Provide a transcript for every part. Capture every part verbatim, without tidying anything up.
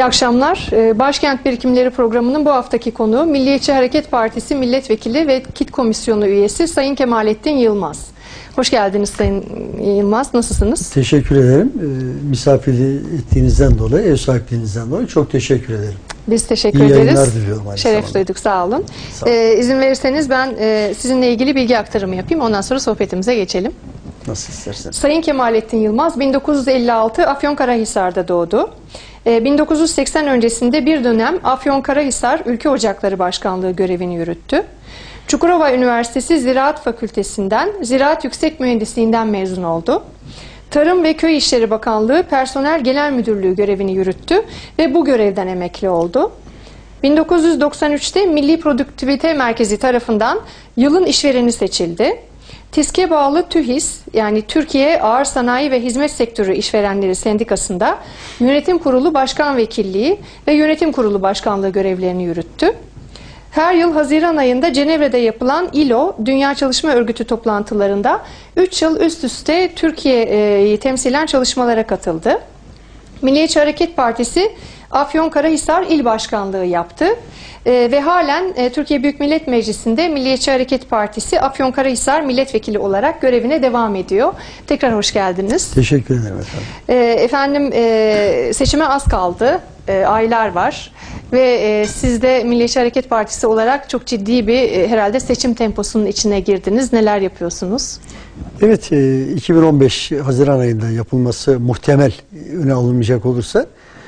akşamlar. Başkent Birikimleri programının bu haftaki konuğu Milliyetçi Hareket Partisi Milletvekili ve KİT Komisyonu üyesi Sayın Kemalettin Yılmaz. Hoş geldiniz Sayın Yılmaz. Nasılsınız? Teşekkür ederim. E, misafir ettiğinizden dolayı, ev sahipliğinizden dolayı çok teşekkür ederim. Biz teşekkür İyi ederiz. yayınlar diliyorum aynı Şeref zamanda. duyduk. Sağ olun. Sağ olun. Ee, izin verirseniz ben e, sizinle ilgili bilgi aktarımı yapayım. Ondan sonra sohbetimize geçelim. Nasıl isterseniz. Sayın Kemalettin Yılmaz bin dokuz yüz elli altı Afyonkarahisar'da doğdu. E, bin dokuz yüz seksen öncesinde bir dönem Afyonkarahisar Ülke Ocakları Başkanlığı görevini yürüttü. Çukurova Üniversitesi Ziraat Fakültesinden Ziraat Yüksek Mühendisliğinden mezun oldu. Tarım ve Köy İşleri Bakanlığı Personel Genel Müdürlüğü görevini yürüttü ve bu görevden emekli oldu. bin dokuz yüz doksan üçte Milli Produktivite Merkezi tarafından yılın işvereni seçildi. TİSK'e bağlı TÜHİS, yani Türkiye Ağır Sanayi ve Hizmet Sektörü İşverenleri Sendikası'nda Yönetim Kurulu Başkan Vekilliği ve Yönetim Kurulu Başkanlığı görevlerini yürüttü. Her yıl Haziran ayında Cenevre'de yapılan İ L O, Dünya Çalışma Örgütü toplantılarında üç yıl üst üste Türkiye'yi temsilen çalışmalara katıldı. Milliyetçi Hareket Partisi Afyonkarahisar İl Başkanlığı yaptı. Ee, ve halen e, Türkiye Büyük Millet Meclisi'nde Milliyetçi Hareket Partisi Afyonkarahisar Milletvekili olarak görevine devam ediyor. Tekrar hoş geldiniz. Teşekkür ederim efendim. Ee, efendim e, seçime az kaldı. E, aylar var. Ve e, siz de Milliyetçi Hareket Partisi olarak çok ciddi bir e, herhalde seçim temposunun içine girdiniz. Neler yapıyorsunuz? Evet, e, iki bin on beş Haziran ayında yapılması muhtemel öne alınmayacak olursa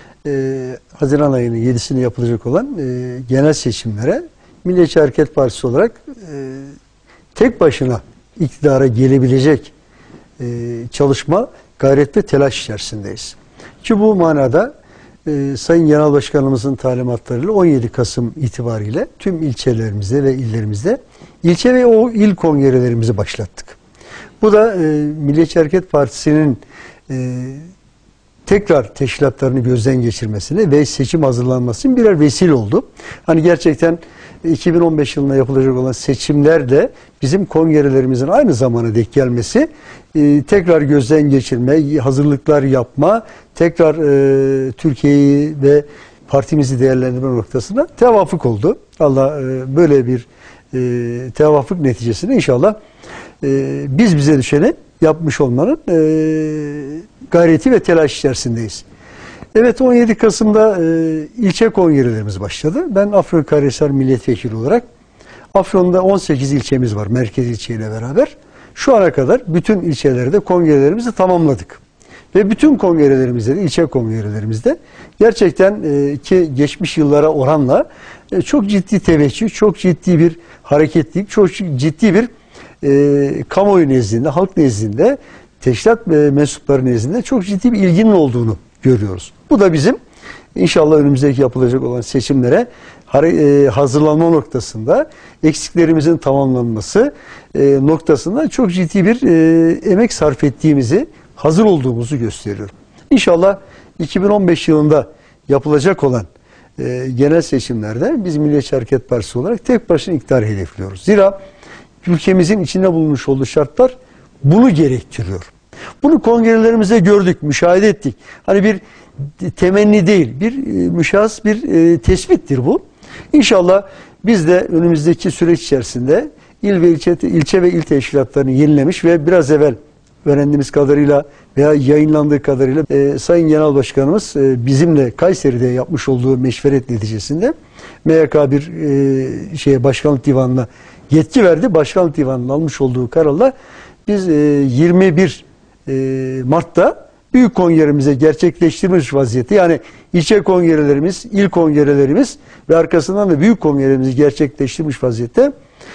e, Haziran ayının yedisinde yapılacak olan e, genel seçimlere Milliyetçi Hareket Partisi olarak e, tek başına iktidara gelebilecek e, çalışma, gayret ve telaş içerisindeyiz. Ki bu manada e, Sayın Genel Başkanımızın talimatlarıyla on yedi Kasım itibariyle tüm ilçelerimizde ve illerimizde ilçe ve o il kongrelerimizi başlattık. Bu da e, Milliyetçi Hareket Partisi'nin e, tekrar teşkilatlarını gözden geçirmesine ve seçim hazırlanmasının birer vesile oldu. Hani gerçekten iki bin on beş yılında yapılacak olan seçimlerle bizim kongrelerimizin aynı zamana denk gelmesi, e, tekrar gözden geçirme, hazırlıklar yapma, tekrar e, Türkiye'yi ve partimizi değerlendirme noktasına tevafuk oldu. Allah e, böyle bir e, tevafuk neticesinde inşallah e, biz bize düşeni yapmış olmanın e, gayreti ve telaş içerisindeyiz. Evet, on yedi Kasım'da e, ilçe kongrelerimiz başladı. Ben Afyonkarahisar Milletvekili olarak Afyon'da on sekiz ilçemiz var merkez ilçeyle beraber. Şu ana kadar bütün ilçelerde kongrelerimizi tamamladık. Ve bütün kongrelerimizde, de, ilçe kongrelerimizde gerçekten e, ki geçmiş yıllara oranla e, çok ciddi teveccüh, çok ciddi bir hareketlilik, çok ciddi bir e, kamuoyu nezdinde, halk nezdinde, teşkilat e, mensupları nezdinde çok ciddi bir ilginin olduğunu görüyoruz. Bu da bizim inşallah önümüzdeki yapılacak olan seçimlere hazırlanma noktasında, eksiklerimizin tamamlanması noktasında çok ciddi bir emek sarf ettiğimizi, hazır olduğumuzu gösteriyor. İnşallah iki bin on beş yılında yapılacak olan genel seçimlerde biz Milliyetçi Hareket Partisi olarak tek başına iktidar hedefliyoruz. Zira ülkemizin içinde bulunmuş olduğu şartlar bunu gerektiriyor. Bunu kongrelerimizde gördük, müşahede ettik. Hani bir temenni değil, bir e, müşahhas bir e, tespittir bu. İnşallah biz de önümüzdeki süreç içerisinde il ve ilçe, ilçe ve il teşkilatlarını yenilemiş ve biraz evvel öğrendiğimiz kadarıyla veya yayınlandığı kadarıyla e, Sayın Genel Başkanımız e, bizimle Kayseri'de yapmış olduğu meşveret neticesinde M Y K bir e, şeye Başkanlık Divanı'na yetki verdi. Başkanlık Divanı'nın almış olduğu kararla biz e, yirmi bir Mart'ta büyük kongremize gerçekleştirmiş vaziyette, yani ilçe kongrelerimiz, il kongrelerimiz ve arkasından da büyük kongrelerimizi gerçekleştirmiş vaziyette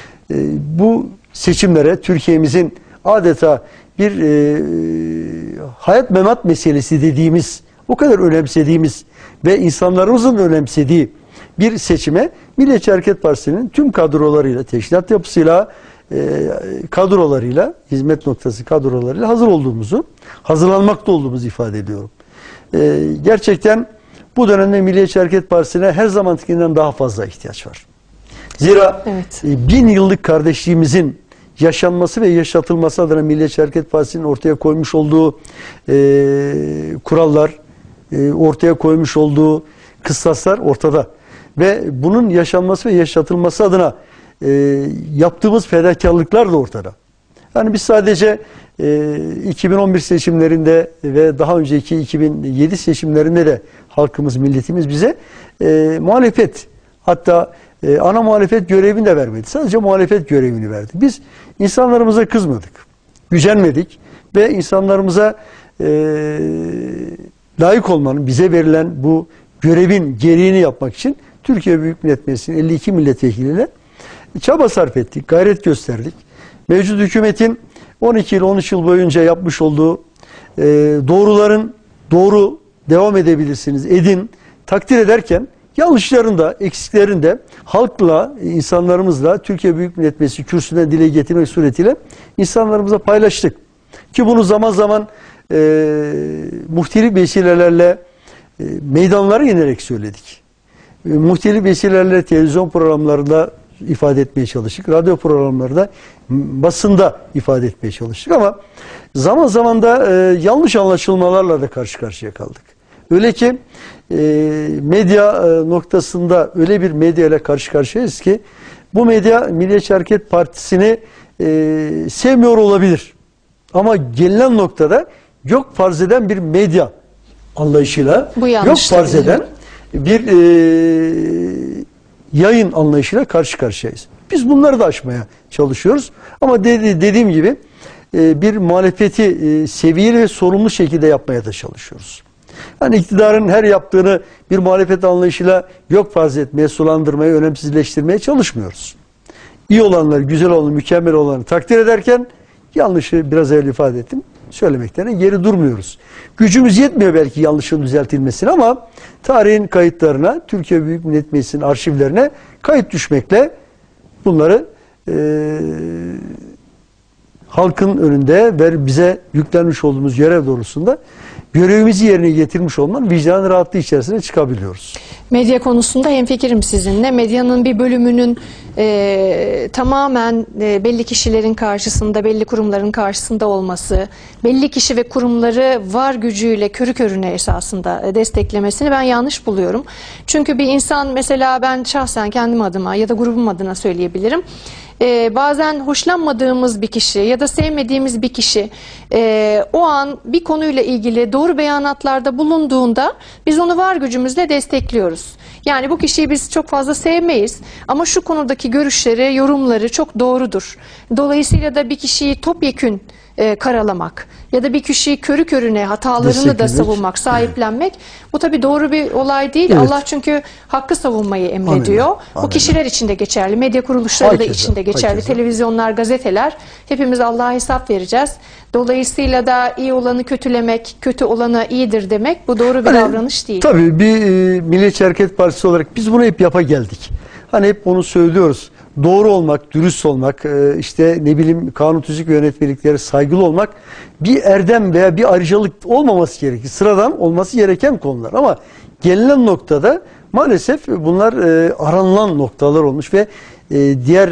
bu seçimlere Türkiye'mizin adeta bir e, hayat memat meselesi dediğimiz, o kadar önemsediğimiz ve insanlarımızın önemsediği bir seçime Milliyetçi Hareket Partisi'nin tüm kadrolarıyla, teşkilat yapısıyla, E, kadrolarıyla, hizmet noktası kadrolarıyla hazır olduğumuzu, hazırlanmakta olduğumuzu ifade ediyorum. E, gerçekten bu dönemde Milliyetçi Hareket Partisi'ne her zamankinden daha fazla ihtiyaç var. Zira evet. e, bin yıllık kardeşliğimizin yaşanması ve yaşatılması adına Milliyetçi Hareket Partisi'nin ortaya koymuş olduğu e, kurallar, e, ortaya koymuş olduğu kıstaslar ortada. Ve bunun yaşanması ve yaşatılması adına e, yaptığımız fedakarlıklar da ortada. Yani biz sadece e, iki bin on bir seçimlerinde ve daha önceki iki bin yedi seçimlerinde de halkımız, milletimiz bize e, muhalefet, hatta e, ana muhalefet görevini de vermedi. Sadece muhalefet görevini verdi. Biz insanlarımıza kızmadık, gücenmedik ve insanlarımıza e, layık olmanın, bize verilen bu görevin gereğini yapmak için Türkiye Büyük Millet Meclisi'nin elli iki milletvekiliyle çaba sarf ettik, gayret gösterdik. Mevcut hükümetin on iki yıl, on üç yıl boyunca yapmış olduğu e, doğruların doğru devam edebilirsiniz, edin, takdir ederken yanlışların da, eksiklerini de halkla, insanlarımızla Türkiye Büyük Millet Meclisi kürsüsüne dile getirmek suretiyle insanlarımıza paylaştık. Ki bunu zaman zaman e, muhtelif vesilelerle e, meydanlara inerek söyledik. E, muhtelif vesilelerle televizyon programlarında ifade etmeye çalıştık. Radyo programlarında, basında ifade etmeye çalıştık ama zaman zaman da e, yanlış anlaşılmalarla da karşı karşıya kaldık. Öyle ki e, medya e, noktasında öyle bir medya ile karşı karşıyayız ki bu medya Milliyetçi Hareket Partisi'ni e, sevmiyor olabilir. Ama gelinen noktada yok farz eden bir medya anlayışıyla, yok farz eden bir e, yayın anlayışıyla karşı karşıyayız. Biz bunları da aşmaya çalışıyoruz. Ama dedi, dediğim gibi e, bir muhalefeti e, seviyeli ve sorumlu şekilde yapmaya da çalışıyoruz. Yani iktidarın her yaptığını bir muhalefet anlayışıyla yok farz etmeye, sulandırmaya, önemsizleştirmeye çalışmıyoruz. İyi olanları, güzel olanları, mükemmel olanları takdir ederken yanlışı biraz evvel ifade ettim, söylemekten geri durmuyoruz. Gücümüz yetmiyor belki yanlışın düzeltilmesine ama tarihin kayıtlarına, Türkiye Büyük Millet Meclisi'nin arşivlerine kayıt düşmekle bunları e, halkın önünde ve bize yüklenmiş olduğumuz görev doğrultusunda görevimizi yerine getirmiş olmanın vicdan rahatlığı içerisine çıkabiliyoruz. Medya konusunda hemfikirim sizinle. Medyanın bir bölümünün e, tamamen e, belli kişilerin karşısında, belli kurumların karşısında olması, belli kişi ve kurumları var gücüyle körü körüne esasında e, desteklemesini ben yanlış buluyorum. Çünkü bir insan, mesela ben şahsen kendim adıma ya da grubum adına söyleyebilirim. Ee, bazen hoşlanmadığımız bir kişi ya da sevmediğimiz bir kişi e, o an bir konuyla ilgili doğru beyanatlarda bulunduğunda biz onu var gücümüzle destekliyoruz. Yani bu kişiyi biz çok fazla sevmeyiz ama şu konudaki görüşleri, yorumları çok doğrudur. Dolayısıyla da bir kişiyi topyekün e, karalamak ya da bir kişiyi körü körüne hatalarını da savunmak, sahiplenmek, bu tabii doğru bir olay değil. Evet. Allah çünkü hakkı savunmayı emrediyor. Aynen. Bu Aynen. kişiler için de geçerli, medya kuruluşları Herkese. da içinde geçerli, Herkese. televizyonlar, gazeteler. Hepimiz Allah'a hesap vereceğiz. Dolayısıyla da iyi olanı kötülemek, kötü olana iyidir demek, bu doğru bir hani, davranış değil. Tabii bir e, Milliyetçi Hareket Partisi olarak biz bunu hep yapa geldik. Hani hep onu söylüyoruz. Doğru olmak, dürüst olmak, işte ne bileyim kanun tüzük ve yönetmeliklere saygılı olmak bir erdem veya bir ayrıcalık olmaması gerekir. Sıradan olması gereken konular. Ama gelinen noktada maalesef bunlar aranılan noktalar olmuş ve diğer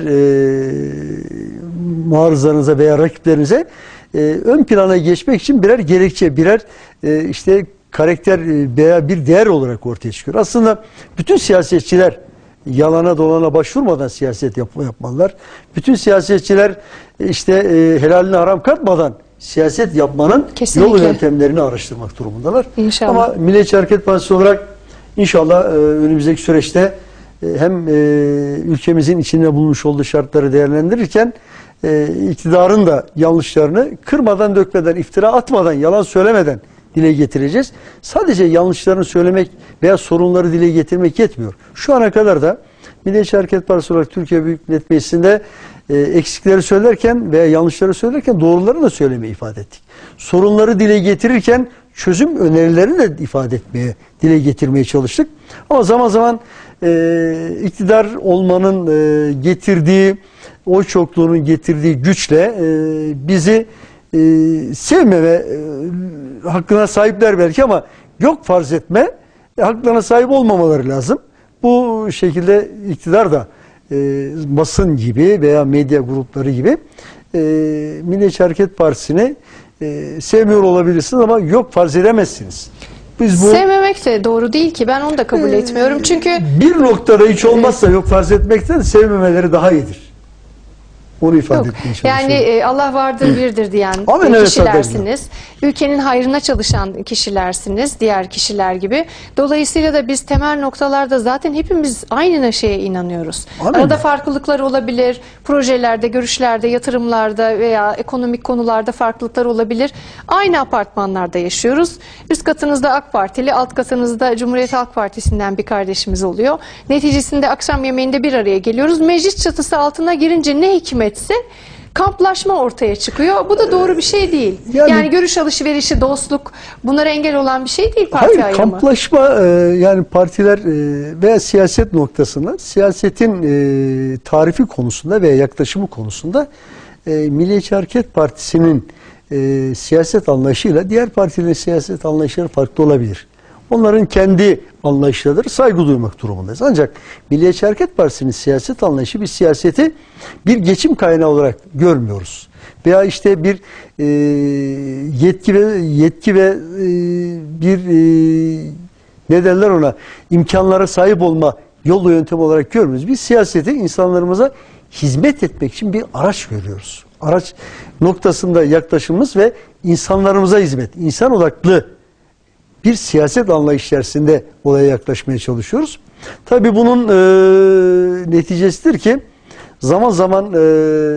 muarızlarınıza veya rakiplerinize ön plana geçmek için birer gerekçe, birer işte karakter veya bir değer olarak ortaya çıkıyor. Aslında bütün siyasetçiler yalana dolana başvurmadan siyaset yap yapmalılar. Bütün siyasetçiler işte e, helaline haram katmadan siyaset yapmanın Kesinlikle. yol yöntemlerini araştırmak durumundalar. İnşallah. Ama Milliyetçi Hareket Partisi olarak inşallah e, önümüzdeki süreçte e, hem e, ülkemizin içinde bulunmuş olduğu şartları değerlendirirken e, iktidarın da yanlışlarını kırmadan, dökmeden, iftira atmadan, yalan söylemeden dile getireceğiz. Sadece yanlışlarını söylemek veya sorunları dile getirmek yetmiyor. Şu ana kadar da Milliyetçi Hareket Partisi olarak Türkiye Büyük Millet Meclisi'nde e, eksikleri söylerken veya yanlışları söylerken doğruları da söylemeyi ifade ettik. Sorunları dile getirirken çözüm önerilerini de ifade etmeye, dile getirmeye çalıştık. Ama zaman zaman e, iktidar olmanın e, getirdiği, oy çokluğunun getirdiği güçle e, bizi e, sevmeme e, hakkına sahipler belki ama yok farz etme, e, haklarına sahip olmamaları lazım. Bu şekilde iktidar da e, basın gibi veya medya grupları gibi e, Milliyetçi Hareket Partisi'ni e, sevmiyor olabilirsiniz ama yok farz edemezsiniz. Biz bu Sevmemek de doğru değil ki. Ben onu da kabul Ee, etmiyorum. Çünkü bir noktada hiç olmazsa yok farz etmekten sevmemeleri daha iyidir. Onu ifade yok. etmeye çalışıyorum. Yani e, Allah vardır birdir diyen Amen, e, evet, kişilersiniz. Ülkenin hayrına çalışan kişilersiniz. Diğer kişiler gibi. Dolayısıyla da biz temel noktalarda zaten hepimiz aynı şeye inanıyoruz. Amen. Arada farklılıklar olabilir. Projelerde, görüşlerde, yatırımlarda veya ekonomik konularda farklılıklar olabilir. Aynı apartmanlarda yaşıyoruz. Üst katınızda AK Partili, alt katınızda Cumhuriyet Halk Partisi'nden bir kardeşimiz oluyor. Neticesinde akşam yemeğinde bir araya geliyoruz. Meclis çatısı altına girince ne hikmetse kamplaşma ortaya çıkıyor. Bu da doğru bir şey değil. Yani, Yani- görüş alışverişi, dostluk bunlara engel olan bir şey değil parti Hayır, ayrımı. kamplaşma e, yani partiler e, veya siyaset noktasında siyasetin e, tarifi konusunda veya yaklaşımı konusunda e, Milliyetçi Hareket Partisi'nin e, siyaset anlayışıyla diğer partilerin siyaset anlayışları farklı olabilir. Onların kendi anlayışlarıdır, saygı duymak durumundayız. Ancak Milliyetçi Hareket Partisi'nin siyaset anlayışı bir siyaseti bir geçim kaynağı olarak görmüyoruz. Veya işte bir e, yetki ve yetki ve e, bir e, ne derler ona imkanlara sahip olma yol ve yöntem olarak görmüyoruz. Biz siyaseti insanlarımıza hizmet etmek için bir araç görüyoruz. Araç noktasında yaklaşımımız ve insanlarımıza hizmet, insan odaklı bir siyaset anlayış içerisinde olaya yaklaşmaya çalışıyoruz. Tabii bunun e, neticesidir ki zaman zaman e,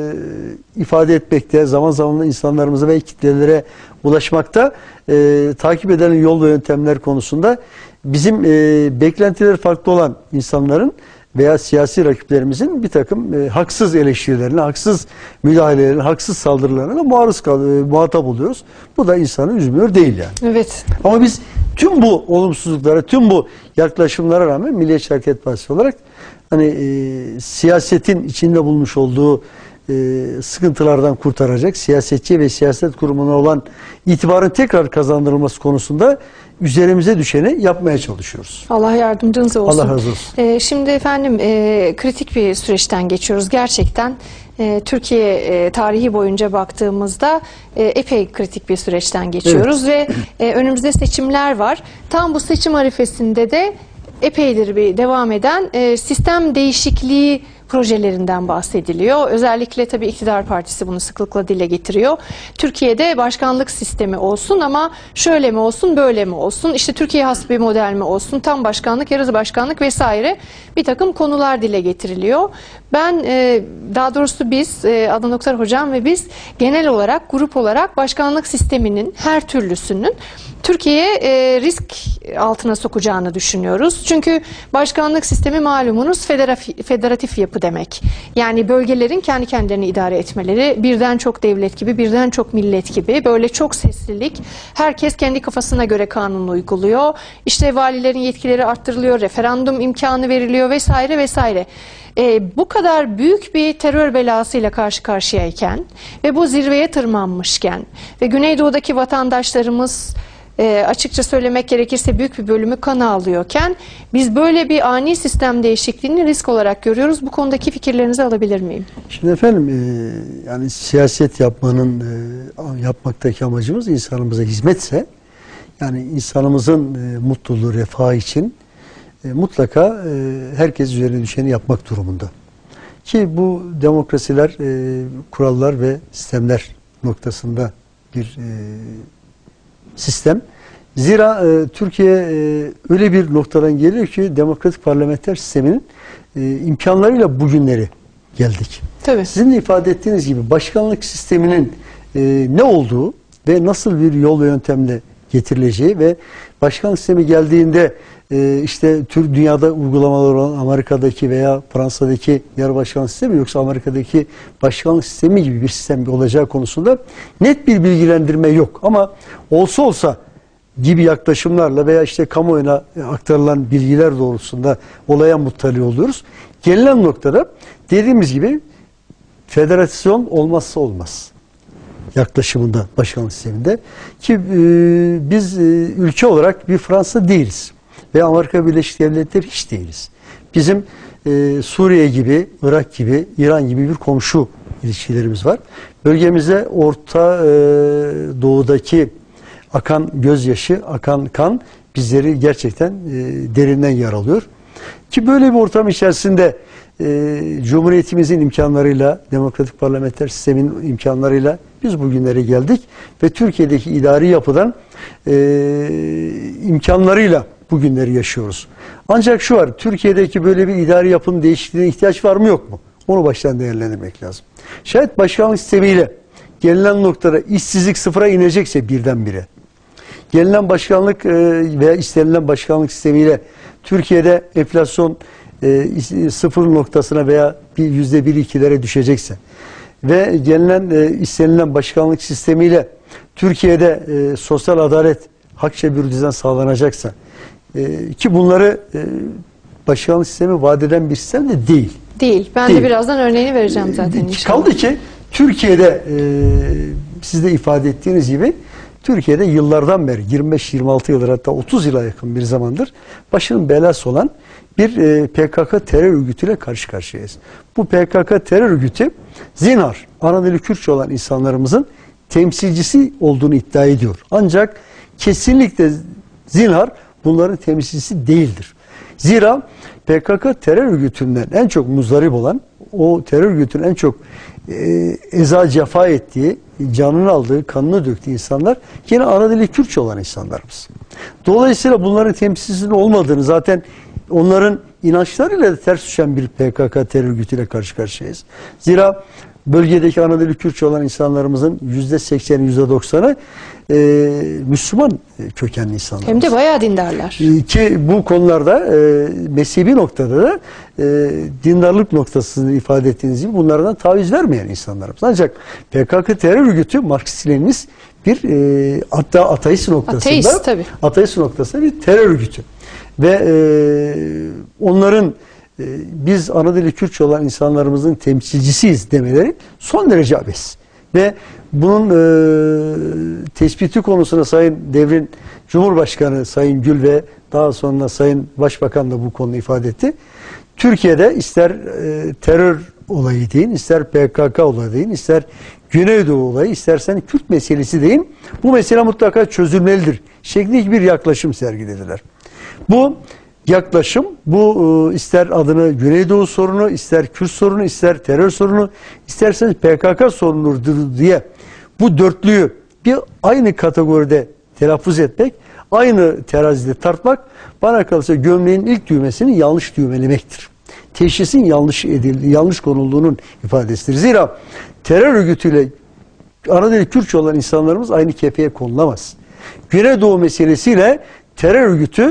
ifade etmekte, zaman zaman insanlarımıza ve kitlelere ulaşmakta e, takip edilen yol ve yöntemler konusunda bizim e, beklentileri farklı olan insanların veya siyasi rakiplerimizin bir takım e, haksız eleştirilerine, haksız müdahalelerine, haksız saldırılarına maruz kal, e, muhatap oluyoruz. Bu da insanı üzmüyor değil yani. Evet. Ama biz tüm bu olumsuzluklara, tüm bu yaklaşımlara rağmen Milliyetçi Hareket Partisi olarak hani e, siyasetin içinde bulmuş olduğu e, sıkıntılardan kurtaracak, siyasetçi ve siyaset kurumuna olan itibarın tekrar kazandırılması konusunda üzerimize düşeni yapmaya çalışıyoruz. Allah yardımcınız olsun. Allah razı olsun. Ee, şimdi efendim e, kritik bir süreçten geçiyoruz. Gerçekten e, Türkiye e, tarihi boyunca baktığımızda e, epey kritik bir süreçten geçiyoruz ve e, önümüzde seçimler var. Tam bu seçim arifesinde de epeydir bir devam eden e, sistem değişikliği projelerinden bahsediliyor. Özellikle tabii iktidar partisi bunu sıklıkla dile getiriyor. Türkiye'de başkanlık sistemi olsun ama şöyle mi olsun, böyle mi olsun, işte Türkiye has bir model mi olsun, tam başkanlık, yarı başkanlık vesaire bir takım konular dile getiriliyor. Ben e, daha doğrusu biz, e, Adnan Oktar Hocam ve biz genel olarak, grup olarak başkanlık sisteminin her türlüsünün Türkiye'ye e, risk altına sokacağını düşünüyoruz. Çünkü başkanlık sistemi malumunuz federatif, federatif yapı demek. Yani bölgelerin kendi kendilerini idare etmeleri, birden çok devlet gibi, birden çok millet gibi, böyle çok seslilik, herkes kendi kafasına göre kanunu uyguluyor. İşte valilerin yetkileri arttırılıyor, referandum imkanı veriliyor vesaire vesaire. Ee, bu kadar büyük bir terör belasıyla karşı karşıyayken ve bu zirveye tırmanmışken ve Güneydoğu'daki vatandaşlarımız e, açıkça söylemek gerekirse büyük bir bölümü kan ağlıyorken biz böyle bir ani sistem değişikliğini risk olarak görüyoruz. Bu konudaki fikirlerinizi alabilir miyim? Şimdi efendim e, yani siyaset yapmanın e, yapmaktaki amacımız insanımıza hizmetse, yani insanımızın e, mutluluğu, refahı için e, mutlaka e, herkes üzerine düşeni yapmak durumunda. Ki bu demokrasiler, e, kurallar ve sistemler noktasında bir e, sistem. Zira e, Türkiye e, öyle bir noktadan geliyor ki demokratik parlamenter sisteminin e, imkanlarıyla bugünleri geldik. Tabii. Sizin de ifade ettiğiniz gibi başkanlık sisteminin e, ne olduğu ve nasıl bir yol ve yöntemle getirileceği ve başkanlık sistemi geldiğinde e, işte tür dünyada uygulamalar olan Amerika'daki veya Fransa'daki yarı başkanlık sistemi yoksa Amerika'daki başkanlık sistemi gibi bir sistem olacağı konusunda net bir bilgilendirme yok. Ama olsa olsa gibi yaklaşımlarla veya işte kamuoyuna aktarılan bilgiler doğrultusunda olaya muttali oluyoruz. Gelinen noktada dediğimiz gibi federasyon olmazsa olmaz yaklaşımında başkanlık sisteminde ki e, biz e, ülke olarak bir Fransa değiliz ve Amerika Birleşik Devletleri hiç değiliz. Bizim e, Suriye gibi, Irak gibi, İran gibi bir komşu ilişkilerimiz var. Bölgemizde Orta e, Doğu'daki akan gözyaşı, akan kan bizleri gerçekten e, derinden yaralıyor. Ki böyle bir ortam içerisinde e, Cumhuriyetimizin imkanlarıyla, demokratik parlamenter sistemin imkanlarıyla biz bugünlere geldik ve Türkiye'deki idari yapıdan e, imkanlarıyla bugünleri yaşıyoruz. Ancak şu var, Türkiye'deki böyle bir idari yapının değişikliğine ihtiyaç var mı yok mu? Onu baştan değerlendirmek lazım. Şayet başkanlık sistemiyle gelinen noktada işsizlik sıfıra inecekse birdenbire, gelinen başkanlık veya istenilen başkanlık sistemiyle Türkiye'de enflasyon sıfır noktasına veya yüzde bir ikilere düşecekse ve gelinen istenilen başkanlık sistemiyle Türkiye'de sosyal adalet, hakça bir düzen sağlanacaksa ki bunları başkanlık sistemi vaat eden bir sistem de değil. Değil. Ben değil. de birazdan örneğini vereceğim zaten inşallah. Kaldı ki Türkiye'de e, siz de ifade ettiğiniz gibi Türkiye'de yıllardan beri yirmi beş yirmi altı yıldır hatta otuz yıla yakın bir zamandır başının belası olan bir e, P K K terör örgütüyle karşı karşıyayız. Bu P K K terör örgütü zinhar Anadolu Kürtçe olan insanlarımızın temsilcisi olduğunu iddia ediyor. Ancak kesinlikle zinhar bunların temsilcisi değildir. Zira P K K terör örgütünden en çok muzdarip olan, o terör örgütünün en çok e, eza cefa ettiği, canını aldığı, kanını döktüğü insanlar yine Anadolu Kürtçe olan insanlarımız. Dolayısıyla bunların temsilcisinin olmadığını, zaten onların inançlarıyla da ters düşen bir P K K terör örgütüyle karşı karşıyayız. Zira bölgedeki Anadolu Kürtçe olan insanlarımızın yüzde sekseni, yüzde doksanı e, Müslüman kökenli insanlar. Hem de bayağı dindarlar. E, ki bu konularda e, mezhebi noktada da e, dindarlık noktasını ifade ettiğiniz gibi bunlardan taviz vermeyen insanlarımız. Ancak P K K terör örgütü Marksist-Leninist bir e, hatta ateist noktasında Ateist, tabii. ateist noktasında bir terör örgütü. Ve e, onların e, biz Anadolu Kürtçe olan insanlarımızın temsilcisiyiz demeleri son derece abes. Ve bunun e, tespiti konusuna Sayın Devrin Cumhurbaşkanı Sayın Gül ve daha sonra Sayın Başbakan da bu konuyu ifade etti. Türkiye'de ister e, terör olayı deyin, ister P K K olayı deyin, ister Güneydoğu olayı, istersen Kürt meselesi deyin, bu mesele mutlaka çözülmelidir şeklinde bir yaklaşım sergilediler. Bu yaklaşım, bu ister adını Güneydoğu sorunu, ister Kürt sorunu, ister terör sorunu, isterseniz P K K sorunudur diye bu dörtlüyü bir aynı kategoride telaffuz etmek, aynı terazide tartmak bana kalırsa gömleğin ilk düğmesini yanlış düğmelemektir. Teşhisin yanlış edildiği, yanlış konulduğunun ifadesidir. Zira terör örgütüyle Anadolu Kürtçe olan insanlarımız aynı kefeye konulamaz. Güneydoğu meselesiyle terör örgütü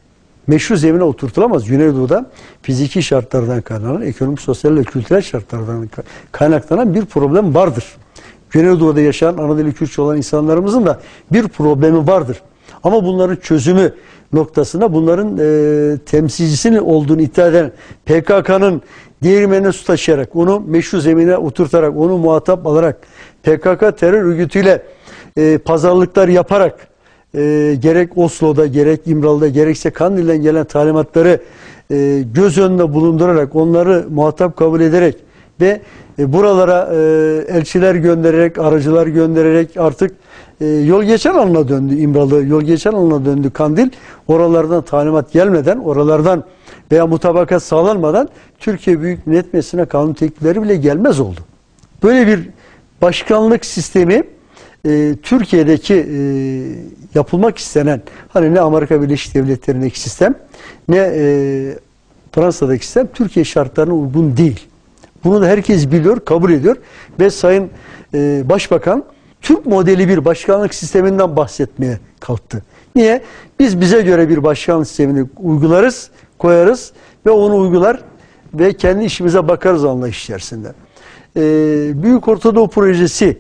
meşru zemine oturtulamaz. Güneydoğu'da fiziki şartlardan kaynaklanan, ekonomik, sosyal ve kültürel şartlardan kaynaklanan bir problem vardır. Güneydoğu'da yaşayan Anadolu Kürtçe olan insanlarımızın da bir problemi vardır. Ama bunların çözümü noktasında bunların e, temsilcisinin olduğunu iddia eden P K K'nın değirmenine su taşıyarak, onu meşru zemine oturtarak, onu muhatap alarak, P K K terör örgütüyle e, pazarlıklar yaparak, e, gerek Oslo'da, gerek İmralı'da, gerekse Kandil'den gelen talimatları e, göz önünde bulundurarak, onları muhatap kabul ederek ve e, buralara e, elçiler göndererek, aracılar göndererek artık e, yol geçen alanına döndü İmralı, yol geçen alanına döndü Kandil. Oralardan talimat gelmeden, oralardan veya mutabakat sağlanmadan Türkiye Büyük Millet Meclisi'ne kanun teklifleri bile gelmez oldu. Böyle bir başkanlık sistemi e, Türkiye'deki e, yapılmak istenen, hani ne Amerika Birleşik Devletleri'ndeki sistem, ne e, Fransa'daki sistem Türkiye şartlarına uygun değil. Bunu da herkes biliyor, kabul ediyor ve Sayın e, Başbakan Türk modeli bir başkanlık sisteminden bahsetmeye kalktı. Niye? Biz bize göre bir başkanlık sistemini uygularız, koyarız ve onu uygular ve kendi işimize bakarız anlayış içerisinde. E, Büyük Ortadoğu Projesi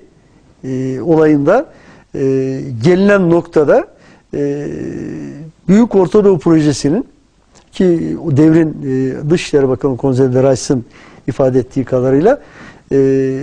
e, olayında e, gelinen noktada e, Büyük Ortadoğu Projesi'nin ki o devrin e, Dışişleri Bakanı Condoleezza Rice'ın ifade ettiği kadarıyla e,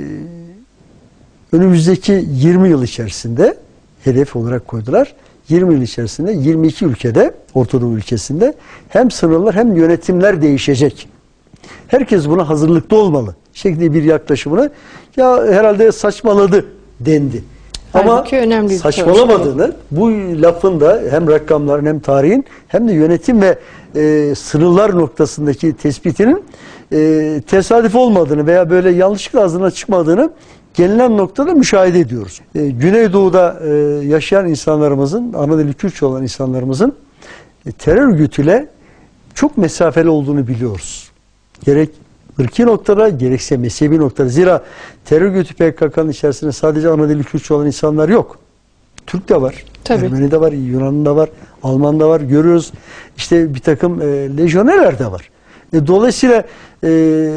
önümüzdeki yirmi yıl içerisinde hedef olarak koydular. yirmi yıl içerisinde yirmi iki ülkede, Ortadoğu ülkesinde hem sınırlar hem yönetimler değişecek. Herkes buna hazırlıklı olmalı şeklinde bir yaklaşımını ya herhalde saçmaladı dendi. Ama Halbuki önemli bir saçmalamadığını, bu lafın da hem rakamların hem tarihin hem de yönetim ve e, sınırlar noktasındaki tespitinin e, tesadüf olmadığını veya böyle yanlışlıkla ağzına çıkmadığını gelinen noktada müşahede ediyoruz. E, Güneydoğu'da e, yaşayan insanlarımızın, ana dili Kürtçe olan insanlarımızın e, terör örgütüyle çok mesafeli olduğunu biliyoruz. Gerek ırki noktada gerekse mezhebi noktada. Zira terör örgütü P K K'nın içerisinde sadece ana dili Kürtçe olan insanlar yok. Türk de var, Tabii. Ermeni de var, Yunan da var, Alman da var. Görüyoruz işte bir takım e, lejyonerler de var. E, dolayısıyla e,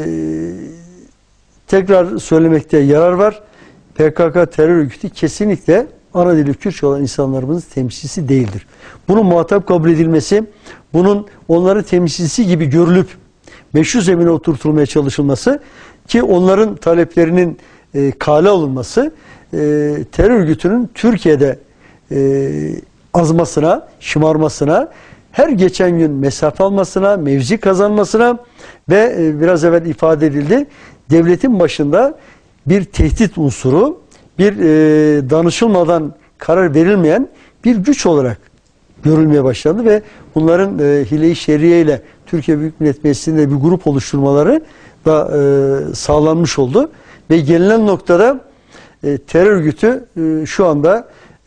tekrar söylemekte yarar var. P K K terör örgütü kesinlikle ana dili Kürtçe olan insanlarımızın temsilcisi değildir. Bunun muhatap kabul edilmesi, bunun onların temsilcisi gibi görülüp meşru zemine oturtulmaya çalışılması ki onların taleplerinin e, kale alınması e, terör örgütünün Türkiye'de e, azmasına, şımarmasına, her geçen gün mesafe almasına, mevzi kazanmasına ve e, biraz evvel ifade edildi, devletin başında bir tehdit unsuru, bir e, danışılmadan karar verilmeyen bir güç olarak görülmeye başlandı ve bunların e, hile-i şeriye ile Türkiye Büyük Millet Meclisi'nde bir grup oluşturmaları da e, sağlanmış oldu. Ve gelinen noktada e, terör örgütü e, şu anda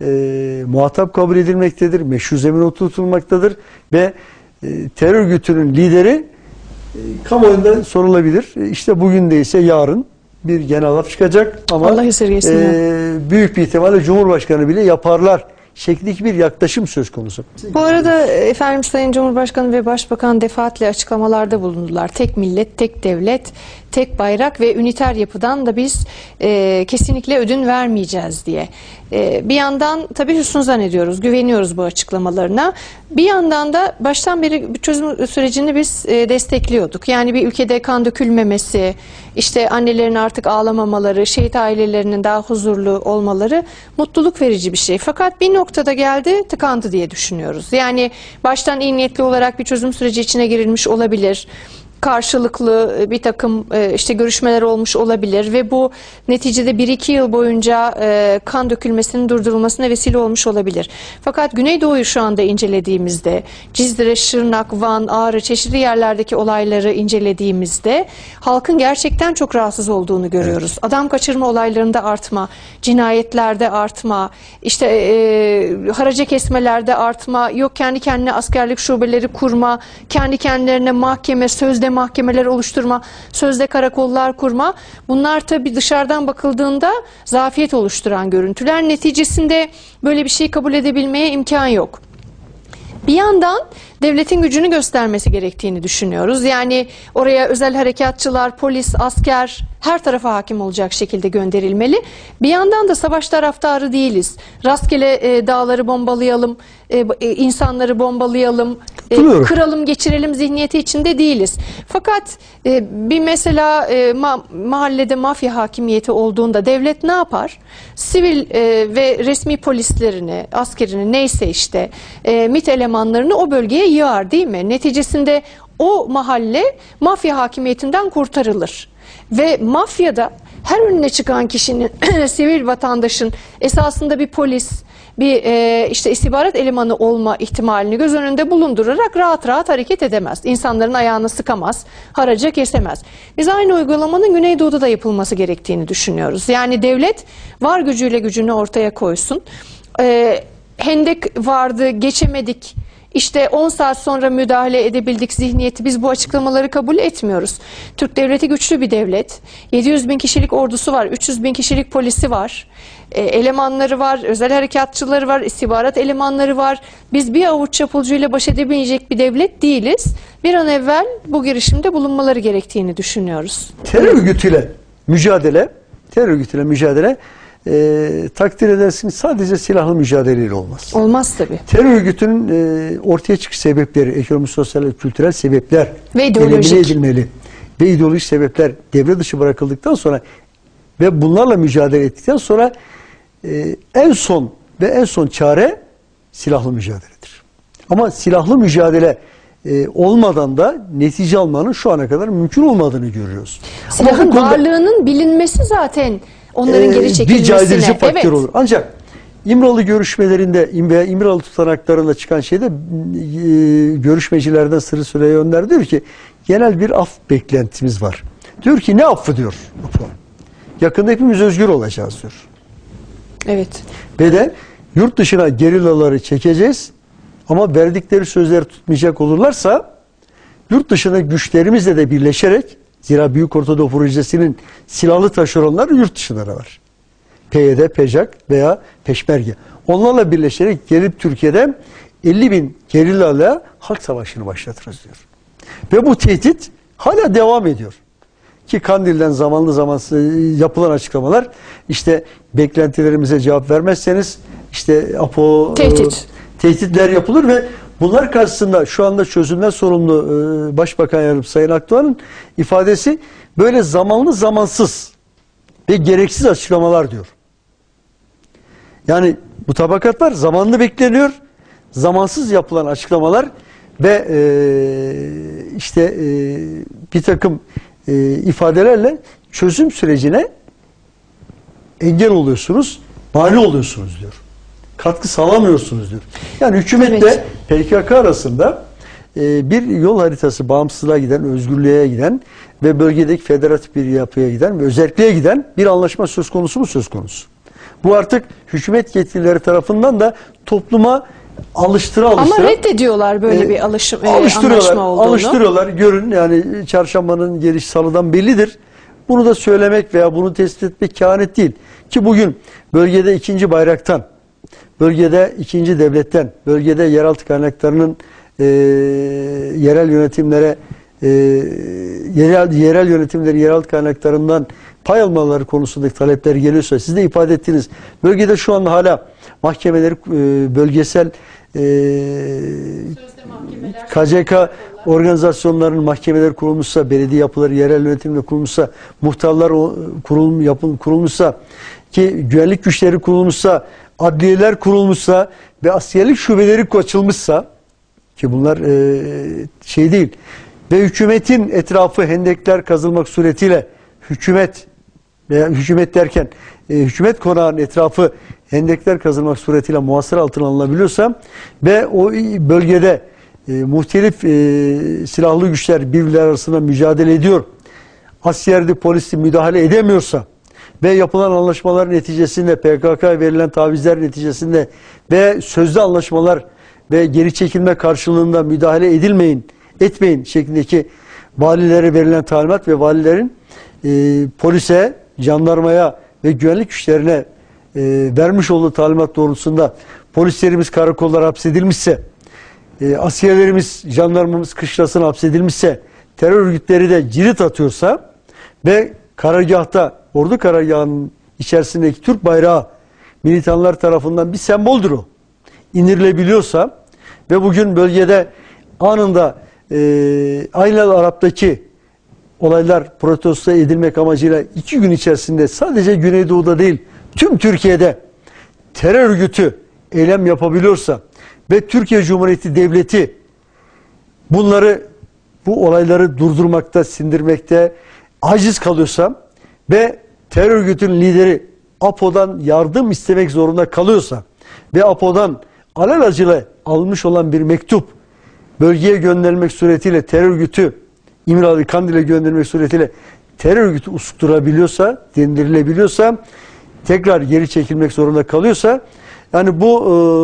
e, muhatap kabul edilmektedir, meşru zemine oturtulmaktadır ve e, terör örgütünün lideri e, kamuoyunda sorulabilir. E, işte bugün değilse yarın bir genel af çıkacak ama Allah esirgesin e, büyük bir ihtimalle Cumhurbaşkanı bile yaparlar şeklindeki bir yaklaşım söz konusu. Bu arada efendim Sayın Cumhurbaşkanı ve Başbakan defaatle açıklamalarda bulundular. Tek millet, tek devlet, tek bayrak ve üniter yapıdan da biz e, kesinlikle ödün vermeyeceğiz diye. E, bir yandan tabii hüsnü zannediyoruz, güveniyoruz bu açıklamalarına. Bir yandan da baştan beri bir çözüm sürecini biz e, destekliyorduk. Yani bir ülkede kan dökülmemesi, işte annelerin artık ağlamamaları, şehit ailelerinin daha huzurlu olmaları mutluluk verici bir şey. Fakat bir noktada geldi, tıkandı diye düşünüyoruz. Yani baştan iyi niyetli olarak bir çözüm süreci içine girilmiş olabilir. Karşılıklı bir takım işte görüşmeler olmuş olabilir ve bu neticede bir iki yıl boyunca kan dökülmesinin durdurulmasına vesile olmuş olabilir. Fakat Güneydoğu'yu şu anda incelediğimizde, Cizre, Şırnak, Van, Ağrı çeşitli yerlerdeki olayları incelediğimizde halkın gerçekten çok rahatsız olduğunu görüyoruz. Evet. Adam kaçırma olaylarında artma, cinayetlerde artma, işte e, haraca kesmelerde artma, yok kendi kendine askerlik şubeleri kurma, kendi kendilerine mahkeme, sözde mahkemeler oluşturma, sözde karakollar kurma. Bunlar tabii dışarıdan bakıldığında zafiyet oluşturan görüntüler. Neticesinde böyle bir şey kabul edebilmeye imkan yok. Bir yandan devletin gücünü göstermesi gerektiğini düşünüyoruz. Yani oraya özel harekatçılar, polis, asker her tarafa hakim olacak şekilde gönderilmeli. Bir yandan da savaş taraftarı değiliz. Rastgele e, dağları bombalayalım, e, e, insanları bombalayalım, e, kıralım, geçirelim zihniyeti içinde değiliz. Fakat e, bir mesela e, ma mahallede mafya hakimiyeti olduğunda devlet ne yapar? Sivil e, ve resmi polislerini, askerini neyse işte e, MİT elemanlarını o bölgeye yığar değil mi? Neticesinde o mahalle mafya hakimiyetinden kurtarılır. Ve mafyada her önüne çıkan kişinin, sivil vatandaşın esasında bir polis, bir e, işte istihbarat elemanı olma ihtimalini göz önünde bulundurarak rahat rahat hareket edemez. İnsanların ayağını sıkamaz, haraca kesemez. Biz aynı uygulamanın Güneydoğu'da da yapılması gerektiğini düşünüyoruz. Yani devlet var gücüyle gücünü ortaya koysun. E, hendek vardı, geçemedik. İşte on saat sonra müdahale edebildik zihniyeti, biz bu açıklamaları kabul etmiyoruz. Türk devleti güçlü bir devlet. yedi yüz bin kişilik ordusu var, üç yüz bin kişilik polisi var. E, elemanları var, özel harekatçıları var, istihbarat elemanları var. Biz bir avuç çapulcuyla baş edemeyecek bir devlet değiliz. Bir an evvel bu girişimde bulunmaları gerektiğini düşünüyoruz. Terör örgütüyle mücadele, terör örgütüyle mücadele E, takdir edersiniz sadece silahlı mücadeleyle olmaz. Olmaz tabii. Terör örgütünün e, ortaya çıkış sebepleri, ekonomik, sosyal ve kültürel sebepler ve ideolojik elimine edilmeli. Ve ideolojik sebepler devre dışı bırakıldıktan sonra ve bunlarla mücadele ettikten sonra e, en son ve en son çare silahlı mücadeledir. Ama silahlı mücadele e, olmadan da netice almanın şu ana kadar mümkün olmadığını görüyoruz. Silahın konuda, varlığının bilinmesi zaten onların geri çekilmesine. Bir caydırıcı faktör evet. olur. Ancak İmralı görüşmelerinde veya İmralı tutanaklarında çıkan şeyde e, görüşmecilerden Sırrı Süreyya Önder diyor ki genel bir af beklentimiz var. Diyor ki ne affı diyor. Yakında hepimiz özgür olacağız diyor. Evet. Ve de yurt dışına gerillaları çekeceğiz ama verdikleri sözleri tutmayacak olurlarsa yurt dışına güçlerimizle de birleşerek, zira Büyük Ortadoğu Projesi'nin silahlı taşeronları yurt dışında da var. P Y D, PEJAK veya Peşmerge. Onlarla birleşerek gelip Türkiye'de elli bin gerillalarla halk savaşını başlatırız diyor. Ve bu tehdit hala devam ediyor. Ki Kandil'den zamanlı zamansız yapılan açıklamalar işte beklentilerimize cevap vermezseniz işte APO Tehdit. E, tehditler yapılır ve bunlar karşısında şu anda çözümden sorumlu e, Başbakan Yardımcısı Sayın Akdoğan'ın ifadesi böyle zamanlı zamansız ve gereksiz açıklamalar diyor. Yani bu tabakatlar zamanlı bekleniyor, zamansız yapılan açıklamalar ve e, işte e, bir takım e, ifadelerle çözüm sürecine engel oluyorsunuz, mani oluyorsunuz diyor. Katkı sağlamıyorsunuz diyor. Yani hükümetle evet. P K K arasında e, bir yol haritası, bağımsızlığa giden, özgürlüğe giden ve bölgedeki federatif bir yapıya giden ve özelliğe giden bir anlaşma söz konusu mu söz konusu? Bu artık hükümet yetkilileri tarafından da topluma alıştıra alıştıra. Ama reddediyorlar böyle e, bir alışım, e, alıştırıyorlar, anlaşma olduğunu. Alıştırıyorlar. Görün yani çarşambanın geliş salıdan bellidir. Bunu da söylemek veya bunu tespit etmek kehanet değil. Ki bugün bölgede ikinci bayraktan, bölgede ikinci devletten, bölgede yeraltı kaynaklarının e, yerel yönetimlere e, yerel, yerel yönetimlerin yeraltı kaynaklarından pay almaları konusundaki talepleri geliyorsa siz de ifade ettiniz. Bölgede şu anda hala mahkemeleri e, bölgesel e, K C K organizasyonlarının mahkemeleri kurulmuşsa, belediye yapıları yerel yönetimle kurulmuşsa, muhtarlar kurulum, yapın, kurulmuşsa, ki güvenlik güçleri kurulmuşsa, adliyeler kurulmuşsa ve askerlik şubeleri açılmışsa, ki bunlar e, şey değil, ve hükümetin etrafı hendekler kazılmak suretiyle hükümet veya hükümet derken e, hükümet konağının etrafı hendekler kazılmak suretiyle muhasara altına alınabiliyorsa ve o bölgede e, muhtelif e, silahlı güçler birbirleri arasında mücadele ediyor, askerdi, polisi müdahale edemiyorsa ve yapılan anlaşmaların neticesinde P K K'ya verilen tavizler neticesinde ve sözlü anlaşmalar ve geri çekilme karşılığında müdahale edilmeyin, etmeyin şeklindeki valilere verilen talimat ve valilerin e, polise, jandarmaya ve güvenlik güçlerine e, vermiş olduğu talimat doğrultusunda polislerimiz karakollara hapsedilmişse, e, askerlerimiz, jandarmamız kışlasına hapsedilmişse, terör örgütleri de cirit atıyorsa ve karargahta, ordu karargahının içerisindeki Türk bayrağı militanlar tarafından bir semboldür o, indirilebiliyorsa ve bugün bölgede anında e, Aynel Arap'taki olaylar protesto edilmek amacıyla iki gün içerisinde sadece Güneydoğu'da değil tüm Türkiye'de terör örgütü eylem yapabiliyorsa ve Türkiye Cumhuriyeti Devleti bunları, bu olayları durdurmakta, sindirmekte aciz kalıyorsa ve terör örgütünün lideri APO'dan yardım istemek zorunda kalıyorsa ve APO'dan alelacele almış olan bir mektup bölgeye gönderilmek suretiyle terör örgütü İmralı Kandil'e gönderilmek suretiyle terör örgütü usturabiliyorsa, dindirilebiliyorsa, tekrar geri çekilmek zorunda kalıyorsa, yani bu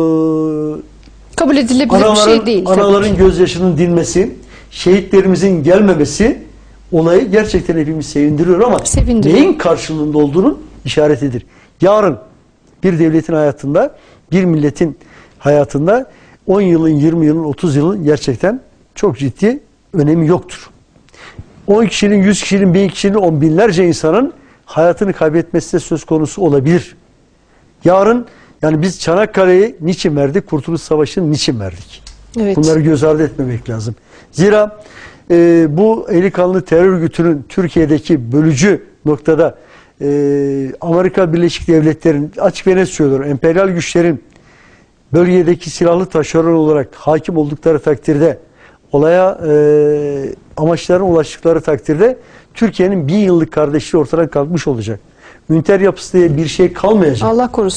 e, kabul edilebilir bir şey değil. Anaların gözyaşının dinmesi, şehitlerimizin gelmemesi olayı gerçekten hepimiz sevindiriyor ama sevindiriyor. Neyin karşılığında olduğunun işaretidir. Yarın bir devletin hayatında, bir milletin hayatında on yılın, yirmi yılın, otuz yılın gerçekten çok ciddi önemi yoktur. on kişinin, yüz kişinin, bin kişinin, on binlerce insanın hayatını kaybetmesi de söz konusu olabilir. Yarın yani biz Çanakkale'yi niçin verdik? Kurtuluş Savaşı'nı niçin verdik? Evet. Bunları göz ardı etmemek lazım. Zira e, bu eli kanlı terör örgütünün Türkiye'deki bölücü noktada e, Amerika Birleşik Devletleri'nin, açık ve net söylüyorum, emperyal güçlerin bölgedeki silahlı taşeron olarak hakim oldukları takdirde, olaya e, amaçlarına ulaştıkları takdirde Türkiye'nin bin yıllık kardeşliği ortadan kalkmış olacak. Üniter yapısı diye bir şey kalmayacak. Allah korusun.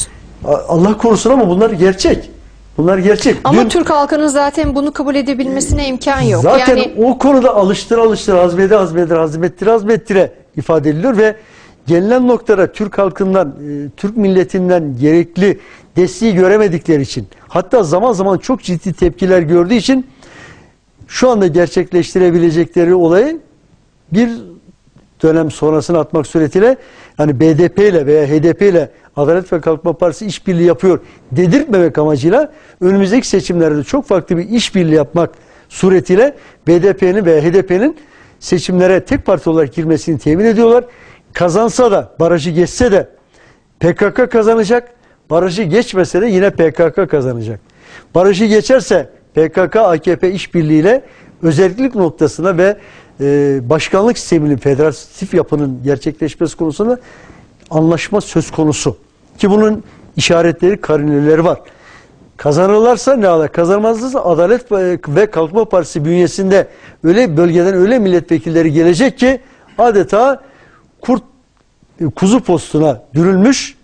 Allah korusun ama bunlar gerçek. Bunlar gerçek. Ama Dün, Türk halkının zaten bunu kabul edebilmesine imkan yok. Zaten yani... o konuda alıştır alıştır, hazmede hazmedir, hazmettire hazmettire ifade ediliyor ve gelinen noktada Türk halkından, e, Türk milletinden gerekli desteği göremedikleri için, hatta zaman zaman çok ciddi tepkiler gördüğü için şu anda gerçekleştirebilecekleri olayı bir dönem sonrasına atmak suretiyle, yani B D P ile veya H D P ile Adalet ve Kalkınma Partisi işbirliği yapıyor dedirtmemek amacıyla önümüzdeki seçimlerde çok farklı bir işbirliği yapmak suretiyle B D P'nin veya H D P'nin seçimlere tek parti olarak girmesini temin ediyorlar. Kazansa da, barajı geçse de P K K kazanacak. Barajı geçmese de yine P K K kazanacak. Barajı geçerse P K K A K P işbirliğiyle özellik noktasına ve e, başkanlık sisteminin, federatif yapının gerçekleşmesi konusunda anlaşma söz konusu. Ki bunun işaretleri, karineleri var. Kazanırlarsa ne ala? Kazanmazlarsa Adalet ve Kalkınma Partisi bünyesinde öyle bölgeden öyle milletvekilleri gelecek ki adeta kurt kuzu postuna dürülmüş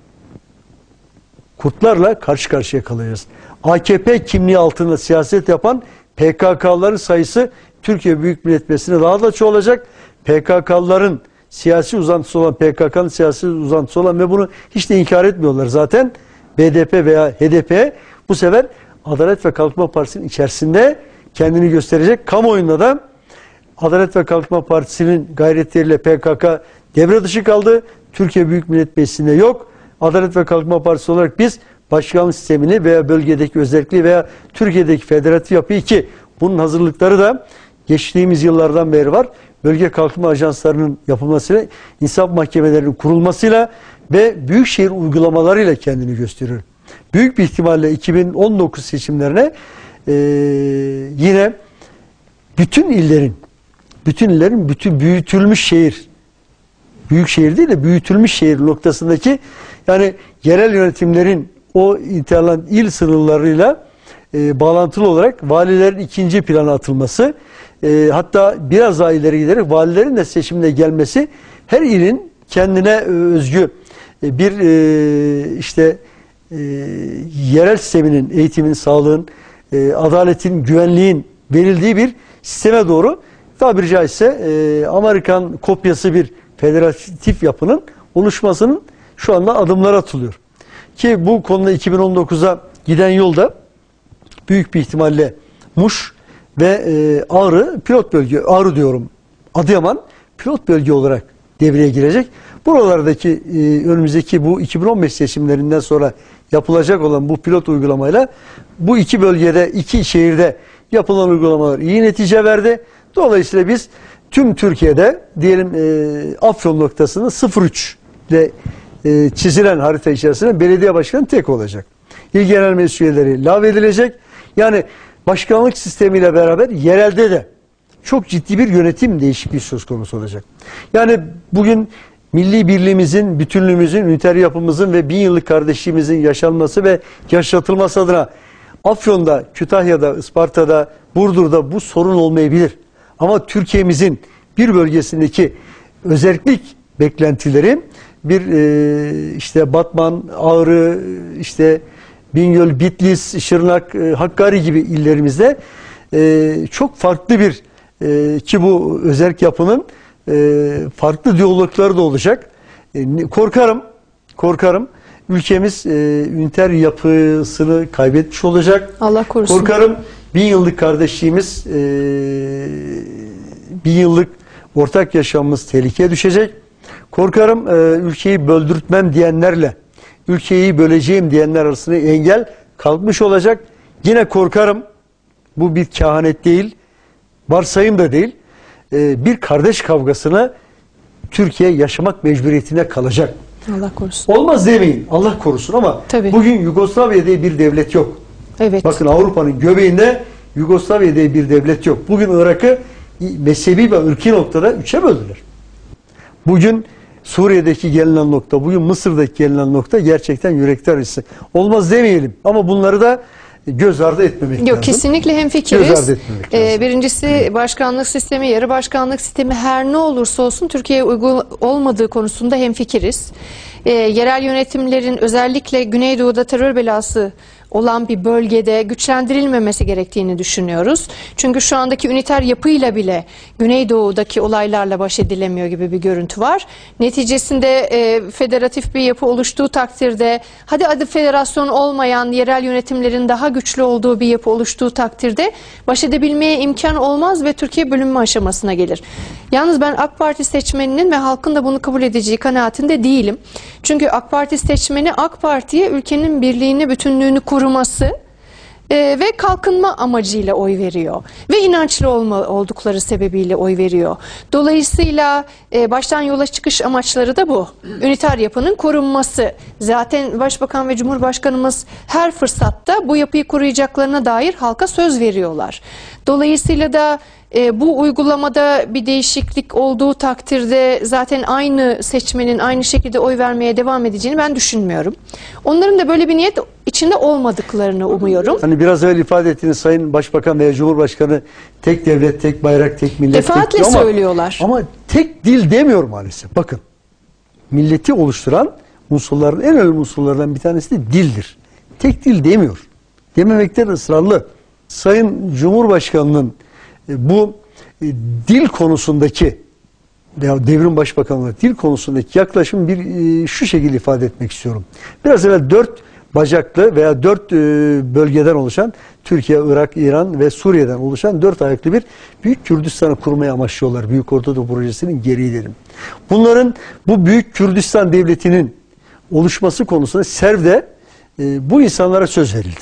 kurtlarla karşı karşıya kalacağız. A K P kimliği altında siyaset yapan P K K'ların sayısı Türkiye Büyük Millet Meclisi'nde daha da çoğalacak. P K K'ların siyasi uzantısı olan, P K K'nın siyasi uzantısı olan ve bunu hiç de inkar etmiyorlar zaten. B D P veya H D P bu sefer Adalet ve Kalkınma Partisi'nin içerisinde kendini gösterecek. Kamuoyunda da Adalet ve Kalkınma Partisi'nin gayretleriyle P K K devre dışı kaldı. Türkiye Büyük Millet Meclisi'nde yok. Adalet ve Kalkınma Partisi olarak biz başkanlık sistemini veya bölgedeki özelliği veya Türkiye'deki federatif yapıyı, ki bunun hazırlıkları da geçtiğimiz yıllardan beri var. Bölge kalkınma ajanslarının yapılmasıyla, insaf mahkemelerinin kurulmasıyla ve büyükşehir uygulamalarıyla kendini gösteriyor. Büyük bir ihtimalle iki bin on dokuz seçimlerine e, yine bütün illerin, bütün illerin bütün büyütülmüş şehir, büyük şehir değil de büyütülmüş şehir noktasındaki, yani yerel yönetimlerin o interland il sınırlarıyla e, bağlantılı olarak valilerin ikinci plana atılması, e, hatta biraz daha ileri giderek valilerin de seçimine gelmesi, her ilin kendine özgü e, bir e, işte e, yerel sisteminin, eğitimin, sağlığın, e, adaletin, güvenliğin verildiği bir sisteme doğru, tabiri caizse e, Amerikan kopyası bir federatif yapının oluşmasının şu anda adımlar atılıyor. Ki bu konuda iki bin on dokuza giden yolda büyük bir ihtimalle Muş ve e, Ağrı pilot bölge, Ağrı diyorum, Adıyaman pilot bölge olarak devreye girecek. Buralardaki e, önümüzdeki bu iki bin on beş seçimlerinden sonra yapılacak olan bu pilot uygulamayla bu iki bölgede, iki şehirde yapılan uygulamalar iyi netice verdi. Dolayısıyla biz tüm Türkiye'de diyelim e, Afyon noktasında sıfır üç ile e, çizilen harita içerisinde belediye başkanı tek olacak. İl Genel Meclis üyeleri lağvedilecek. Yani başkanlık sistemiyle beraber yerelde de çok ciddi bir yönetim değişikliği söz konusu olacak. Yani bugün milli birliğimizin, bütünlüğümüzün, üniter yapımızın ve bin yıllık kardeşliğimizin yaşanması ve yaşatılması adına Afyon'da, Kütahya'da, Isparta'da, Burdur'da bu sorun olmayabilir. Ama Türkiye'mizin bir bölgesindeki özellik beklentileri bir e, işte Batman, Ağrı, işte Bingöl, Bitlis, Şırnak, e, Hakkari gibi illerimizde e, çok farklı bir e, ki bu özellik yapının e, farklı diyalogları da olacak. E, korkarım, korkarım ülkemiz e, üniter yapısını kaybetmiş olacak. Allah korusun. Korkarım bin yıllık kardeşliğimiz, e, bin yıllık ortak yaşamımız tehlikeye düşecek. Korkarım e, ülkeyi böldürtmem diyenlerle ülkeyi böleceğim diyenler arasında engel kalkmış olacak. Yine korkarım, bu bir kehanet değil, varsayım da değil, e, bir kardeş kavgasına Türkiye yaşamak mecburiyetine kalacak. Allah korusun. Olmaz demeyin, Allah korusun, ama Tabii. bugün Yugoslavya diye bir devlet yok. Evet. Bakın, Avrupa'nın göbeğinde Yugoslavya diye bir devlet yok. Bugün Irak'ı mezhebi ve ırki noktada üçe böldüler. Bugün Suriye'deki gelinen nokta, bugün Mısır'daki gelinen nokta gerçekten yürekler acısı. Olmaz demeyelim ama bunları da göz ardı etmemek Yok, lazım. Kesinlikle hemfikiriz. Göz ardı etmemek lazım. Ee, birincisi başkanlık sistemi, yarı başkanlık sistemi her ne olursa olsun Türkiye'ye uygun olmadığı konusunda hemfikiriz. Ee, yerel yönetimlerin özellikle Güneydoğu'da terör belası olan bir bölgede güçlendirilmemesi gerektiğini düşünüyoruz. Çünkü şu andaki üniter yapıyla bile Güneydoğu'daki olaylarla baş edilemiyor gibi bir görüntü var. Neticesinde e, federatif bir yapı oluştuğu takdirde, hadi adı federasyon olmayan yerel yönetimlerin daha güçlü olduğu bir yapı oluştuğu takdirde baş edebilmeye imkan olmaz ve Türkiye bölünme aşamasına gelir. Yalnız ben AK Parti seçmeninin ve halkın da bunu kabul edeceği kanaatinde değilim. Çünkü AK Parti seçmeni AK Parti'ye ülkenin birliğini, bütünlüğünü koruması e, ve kalkınma amacıyla oy veriyor. Ve inançlı olma, oldukları sebebiyle oy veriyor. Dolayısıyla e, baştan yola çıkış amaçları da bu. Üniter yapının korunması. Zaten Başbakan ve Cumhurbaşkanımız her fırsatta bu yapıyı koruyacaklarına dair halka söz veriyorlar. Dolayısıyla da E, bu uygulamada bir değişiklik olduğu takdirde zaten aynı seçmenin aynı şekilde oy vermeye devam edeceğini ben düşünmüyorum. Onların da böyle bir niyet içinde olmadıklarını umuyorum. Hani biraz evvel ifade ettiğiniz Sayın Başbakan veya Cumhurbaşkanı tek devlet, tek bayrak, tek millet. Defaatle tek ama, söylüyorlar. Ama tek dil demiyor maalesef. Bakın, milleti oluşturan unsurların en önemli unsurlardan bir tanesi de dildir. Tek dil demiyor. Dememekten ısrarlı. Sayın Cumhurbaşkanı'nın bu e, dil konusundaki veya devrim başbakanlığı dil konusundaki yaklaşım bir e, şu şekilde ifade etmek istiyorum. Biraz evvel dört bacaklı veya dört e, bölgeden oluşan Türkiye, Irak, İran ve Suriye'den oluşan dört ayaklı bir Büyük Kürdistan'ı kurmaya amaçlıyorlar. Büyük Ortadoğu Projesi'nin gereği derim. Bunların bu Büyük Kürdistan Devleti'nin oluşması konusunda Serv'de e, bu insanlara söz verildi.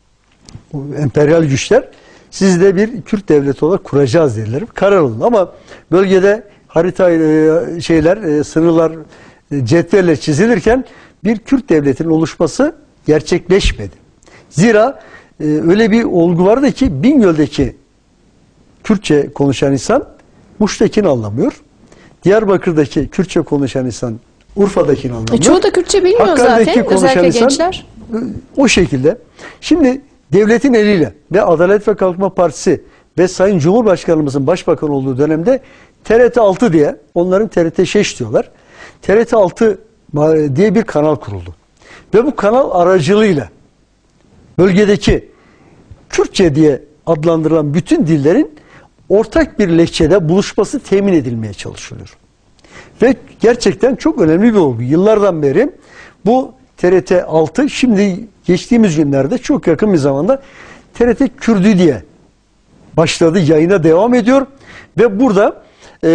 Bu emperyal güçler siz de bir Kürt devleti olarak kuracağız dediler. Karar alın ama bölgede harita e, şeyler, e, sınırlar e, cetvelle çizilirken bir Kürt devletinin oluşması gerçekleşmedi. Zira e, öyle bir olgu vardı ki Bingöl'deki Kürtçe konuşan insan Muş'takini anlamıyor. Diyarbakır'daki Kürtçe konuşan insan Urfa'dakini anlamıyor. E, çoğu da Kürtçe bilmiyor Hakkari'deki zaten, özellikle insan, gençler. O şekilde. Şimdi devletin eliyle ve Adalet ve Kalkınma Partisi ve Sayın Cumhurbaşkanımızın başbakan olduğu dönemde T R T altı diye, onların T R T şeş diyorlar, T R T altı diye bir kanal kuruldu. Ve bu kanal aracılığıyla bölgedeki Kürtçe diye adlandırılan bütün dillerin ortak bir lehçede buluşması temin edilmeye çalışılıyor. Ve gerçekten çok önemli bir olgu. Yıllardan beri bu T R T altı şimdi geçtiğimiz günlerde çok yakın bir zamanda T R T Kürdü diye başladı, yayına devam ediyor ve burada e,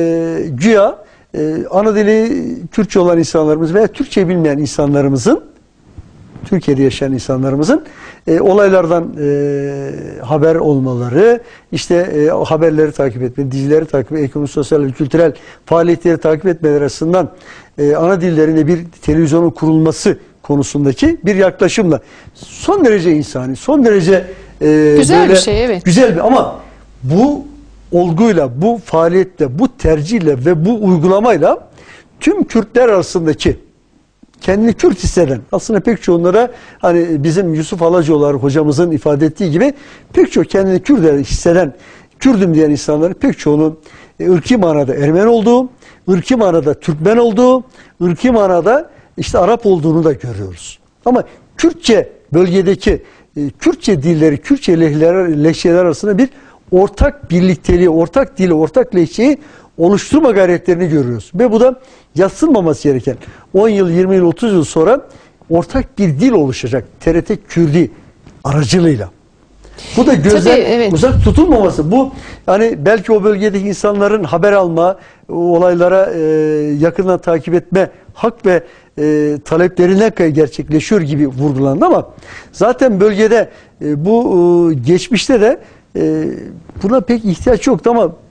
güya e, ana dili Kürtçe olan insanlarımız veya Türkçe bilmeyen insanlarımızın, Türkiye'de yaşayan insanlarımızın e, olaylardan e, haber olmaları, işte e, haberleri takip etme, dizileri takip etme, ekonomik, sosyal ve kültürel faaliyetleri takip etmeleri açısından e, ana dillerinde bir televizyonun kurulması konusundaki bir yaklaşımla son derece insani, son derece e, güzel böyle, bir şey, evet. Güzel bir ama bu olguyla, bu faaliyetle, bu tercihle ve bu uygulamayla tüm Kürtler arasındaki kendini Kürt hisseden, aslında pek çoğunlara hani bizim Yusuf Alacıoğlu hocamızın ifade ettiği gibi pek çok kendini Kürt hisseden, Kürdüm diyen insanların pek çoğunun e, ırki manada Ermeni olduğu, ırki manada Türkmen olduğu, ırki manada işte Arap olduğunu da görüyoruz. Ama Kürtçe bölgedeki e, Kürtçe dilleri, Kürtçe lehçeler, lehçeler arasında bir ortak birlikteliği, ortak dili, ortak lehçeyi oluşturma gayretlerini görüyoruz. Ve bu da yadsınmaması gereken on yıl, yirmi yıl, otuz yıl sonra ortak bir dil oluşacak T R T Kürdi aracılığıyla. Bu da gözden Tabii, evet. uzak tutulmaması. Bu yani belki o bölgedeki insanların haber alma, olaylara e, yakından takip etme hak ve e, taleplerine gerçekleşiyor gibi vurgulandı ama zaten bölgede e, bu e, geçmişte de e, buna pek ihtiyaç yoktu ama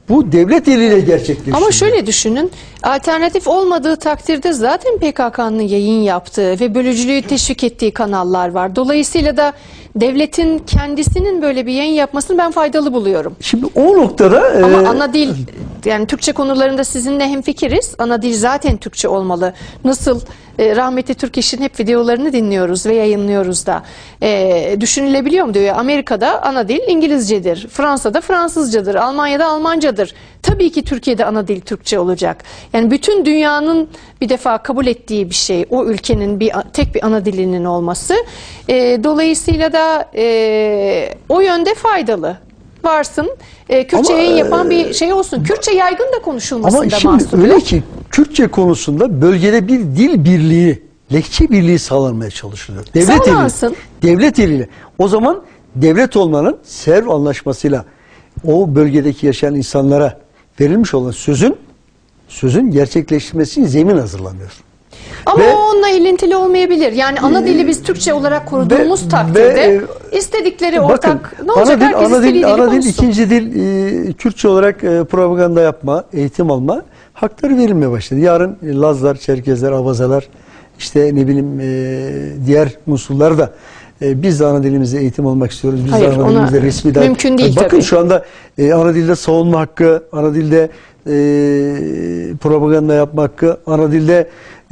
Bu devlet eliyle gerçekleşiyor. Ama şöyle düşünün, alternatif olmadığı takdirde zaten P K K'nın yayın yaptığı ve bölücülüğü teşvik ettiği kanallar var. Dolayısıyla da devletin kendisinin böyle bir yayın yapmasını ben faydalı buluyorum. Şimdi o noktada... Ama e, ana dil, yani Türkçe konularında sizinle hemfikiriz. Ana dil zaten Türkçe olmalı. Nasıl e, rahmetli Türkeş'in hep videolarını dinliyoruz ve yayınlıyoruz da. E, düşünülebiliyor mu diyor ya, Amerika'da ana dil İngilizcedir. Fransa'da Fransızcadır. Almanya'da Almancadır. Tabii ki Türkiye'de ana dil Türkçe olacak. Yani bütün dünyanın bir defa kabul ettiği bir şey. O ülkenin bir tek bir ana dilinin olması. E, dolayısıyla da e, o yönde faydalı. Varsın, e, Kürtçe Ama, yayın yapan bir şey olsun. Kürtçe yaygın da konuşulmasında Ama şimdi mahsur öyle yok. ki Kürtçe konusunda bölgede bir dil birliği, lehçe birliği sağlanmaya çalışılıyor. Devlet Sağlansın. eliyle. Devlet eliyle. O zaman devlet olmanın Sevr Anlaşması'yla o bölgedeki yaşayan insanlara verilmiş olan sözün sözün gerçekleştirmesi için zemin hazırlanıyor. Ama Ve- o onunla ilintili olmayabilir. Yani ana dili biz Türkçe olarak koruduğumuz ve- takdirde ve, istedikleri Bakın, ortak, ne olacak, ana dil, herkes ana istediği dil, dili ana dil, konuşsun. ikinci dil e, Kürtçe olarak e, propaganda yapma, eğitim alma hakları verilmeye başladı. Yarın e, Lazlar, Çerkezler, Abazalar, işte ne bileyim e, diğer unsurlar da e, biz de ana dilimizde eğitim almak istiyoruz. Biz Hayır, de ana ona dilimizde resmi dil. mümkün değil Bakın tabii. şu anda e, ana dilde savunma hakkı, ana dilde e, propaganda yapma hakkı, ana dilde e,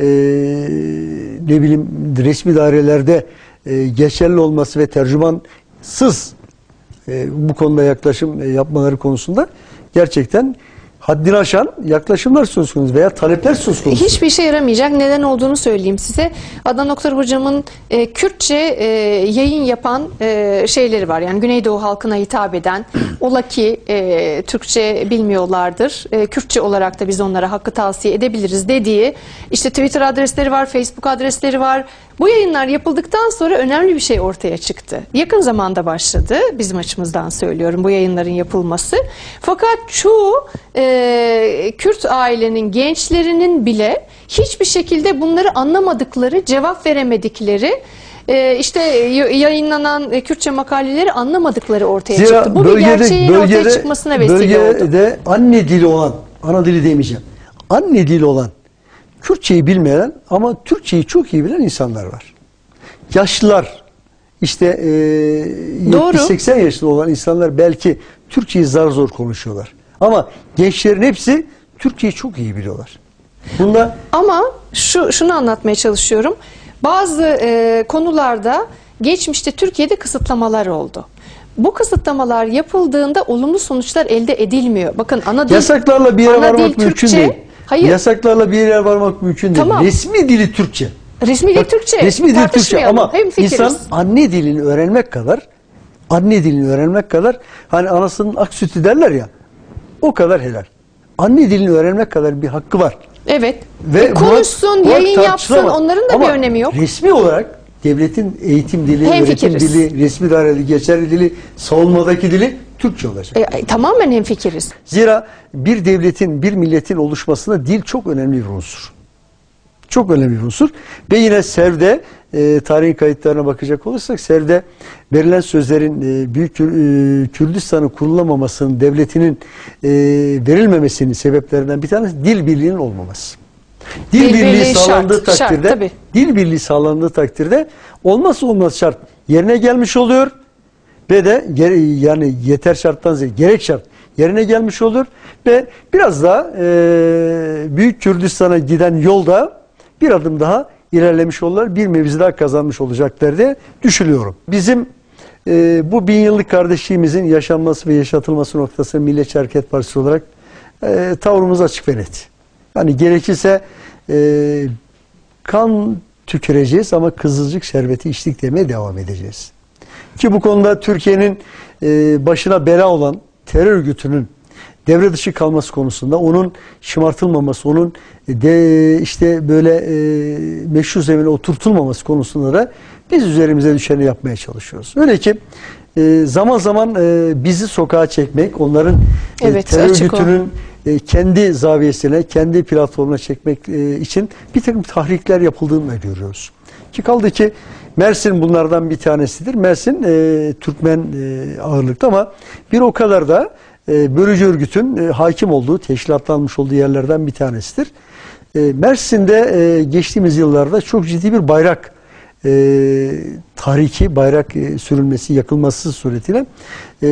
ne bileyim resmi dairelerde e, geçerli olması ve tercümansız e, bu konuda yaklaşım e, yapmaları konusunda gerçekten haddini aşan yaklaşımlar söz konusu veya talepler söz konusu. Hiçbir işe yaramayacak. Neden olduğunu söyleyeyim size. Adnan Oktar hocamın e, Kürtçe e, yayın yapan e, şeyleri var. Yani Güneydoğu halkına hitap eden. Ola ki e, Türkçe bilmiyorlardır. E, Kürtçe olarak da biz onlara hakkı tavsiye edebiliriz dediği işte Twitter adresleri var, Facebook adresleri var. Bu yayınlar yapıldıktan sonra önemli bir şey ortaya çıktı. Yakın zamanda başladı, bizim açımızdan söylüyorum, bu yayınların yapılması. Fakat çoğu e, Kürt ailenin gençlerinin bile hiçbir şekilde bunları anlamadıkları, cevap veremedikleri, e, işte yayınlanan e, Kürtçe makaleleri anlamadıkları ortaya Zira çıktı. Bu bir gerçeğin bölgede, ortaya çıkmasına vesile oldu. Bölgede anne dili olan, ana dili demeyeceğim, anne dili olan, Kürtçeyi bilmeyen ama Türkçeyi çok iyi bilen insanlar var. Yaşlılar, işte e, yetmiş seksen yaşında olan insanlar belki Türkçeyi zar zor konuşuyorlar. Ama gençlerin hepsi Türkçeyi çok iyi biliyorlar. Bunda Ama şu şunu anlatmaya çalışıyorum. Bazı e, konularda geçmişte Türkiye'de kısıtlamalar oldu. Bu kısıtlamalar yapıldığında olumlu sonuçlar elde edilmiyor. Bakın ana dil, yasaklarla bir yere ana varmak dil mümkün Türkçe, değil. hayır. Yasaklarla bir yere varmak mümkün değil. Tamam. Resmi dili Türkçe. Resmi dil Bak, Türkçe. Resmi dil Türkçe Tartışmayalım. ama Hemfikiriz. insan anne dilini öğrenmek kadar anne dilini öğrenmek kadar hani anasının ak sütü derler ya, o kadar helal. Anne dilini öğrenmek kadar bir hakkı var. Evet. Ve E, konuşsun, bu- bu yayın yapsın, tartışılamaz. onların da Ama bir önemi yok. resmi olarak devletin eğitim dili, Hemfikiriz. öğretim dili, resmi daireli, geçerli dili, savunmadaki dili Türkçe olacak. E, e, tamamen hemfikiriz. Zira bir devletin, bir milletin oluşmasında dil çok önemli bir unsur. Çok önemli bir unsur. Ve yine Sev'de, e, tarihin kayıtlarına bakacak olursak, Sev'de verilen sözlerin e, Büyük Kür- e, Kürdistan'ın kurulamamasının, devletinin e, verilmemesinin sebeplerinden bir tanesi dil birliğinin olmaması. Dil, Dil birliği, birliği sağlandığı şart, şart, takdirde, tabii. dil birliği sağlandığı takdirde olmazsa olmaz şart yerine gelmiş oluyor ve de gere- yani yeter şarttan ziyade gerek şart yerine gelmiş olur ve biraz daha e, Büyük Kürdistan'a giden yolda bir adım daha ilerlemiş olurlar, bir mevzi daha kazanmış olacaklar diye düşünüyorum. Bizim e, bu bin yıllık kardeşliğimizin yaşanması ve yaşatılması noktasında Milliyetçi Hareket Partisi olarak e, tavrımız açık ve net. Yani gerekirse e, kan tüküreceğiz ama kızılcık şerbeti içtik demeye devam edeceğiz. Ki bu konuda Türkiye'nin e, başına bela olan terör örgütünün devre dışı kalması konusunda, onun şımartılmaması, onun de işte böyle e, meşru zemine oturtulmaması konusunda da biz üzerimize düşeni yapmaya çalışıyoruz. Öyle ki e, zaman zaman e, bizi sokağa çekmek, onların Evet, e, terör açık o. örgütünün e, kendi zaviyesine, kendi platformuna çekmek e, için bir takım tahrikler yapıldığını da görüyoruz. Ki kaldı ki Mersin bunlardan bir tanesidir. Mersin e, Türkmen e, ağırlıklı ama bir o kadar da e, bölücü örgütün e, hakim olduğu, teşkilatlanmış olduğu yerlerden bir tanesidir. E, Mersin'de e, geçtiğimiz yıllarda çok ciddi bir bayrak e, tahriki, bayrak e, sürülmesi, yakılması suretiyle e,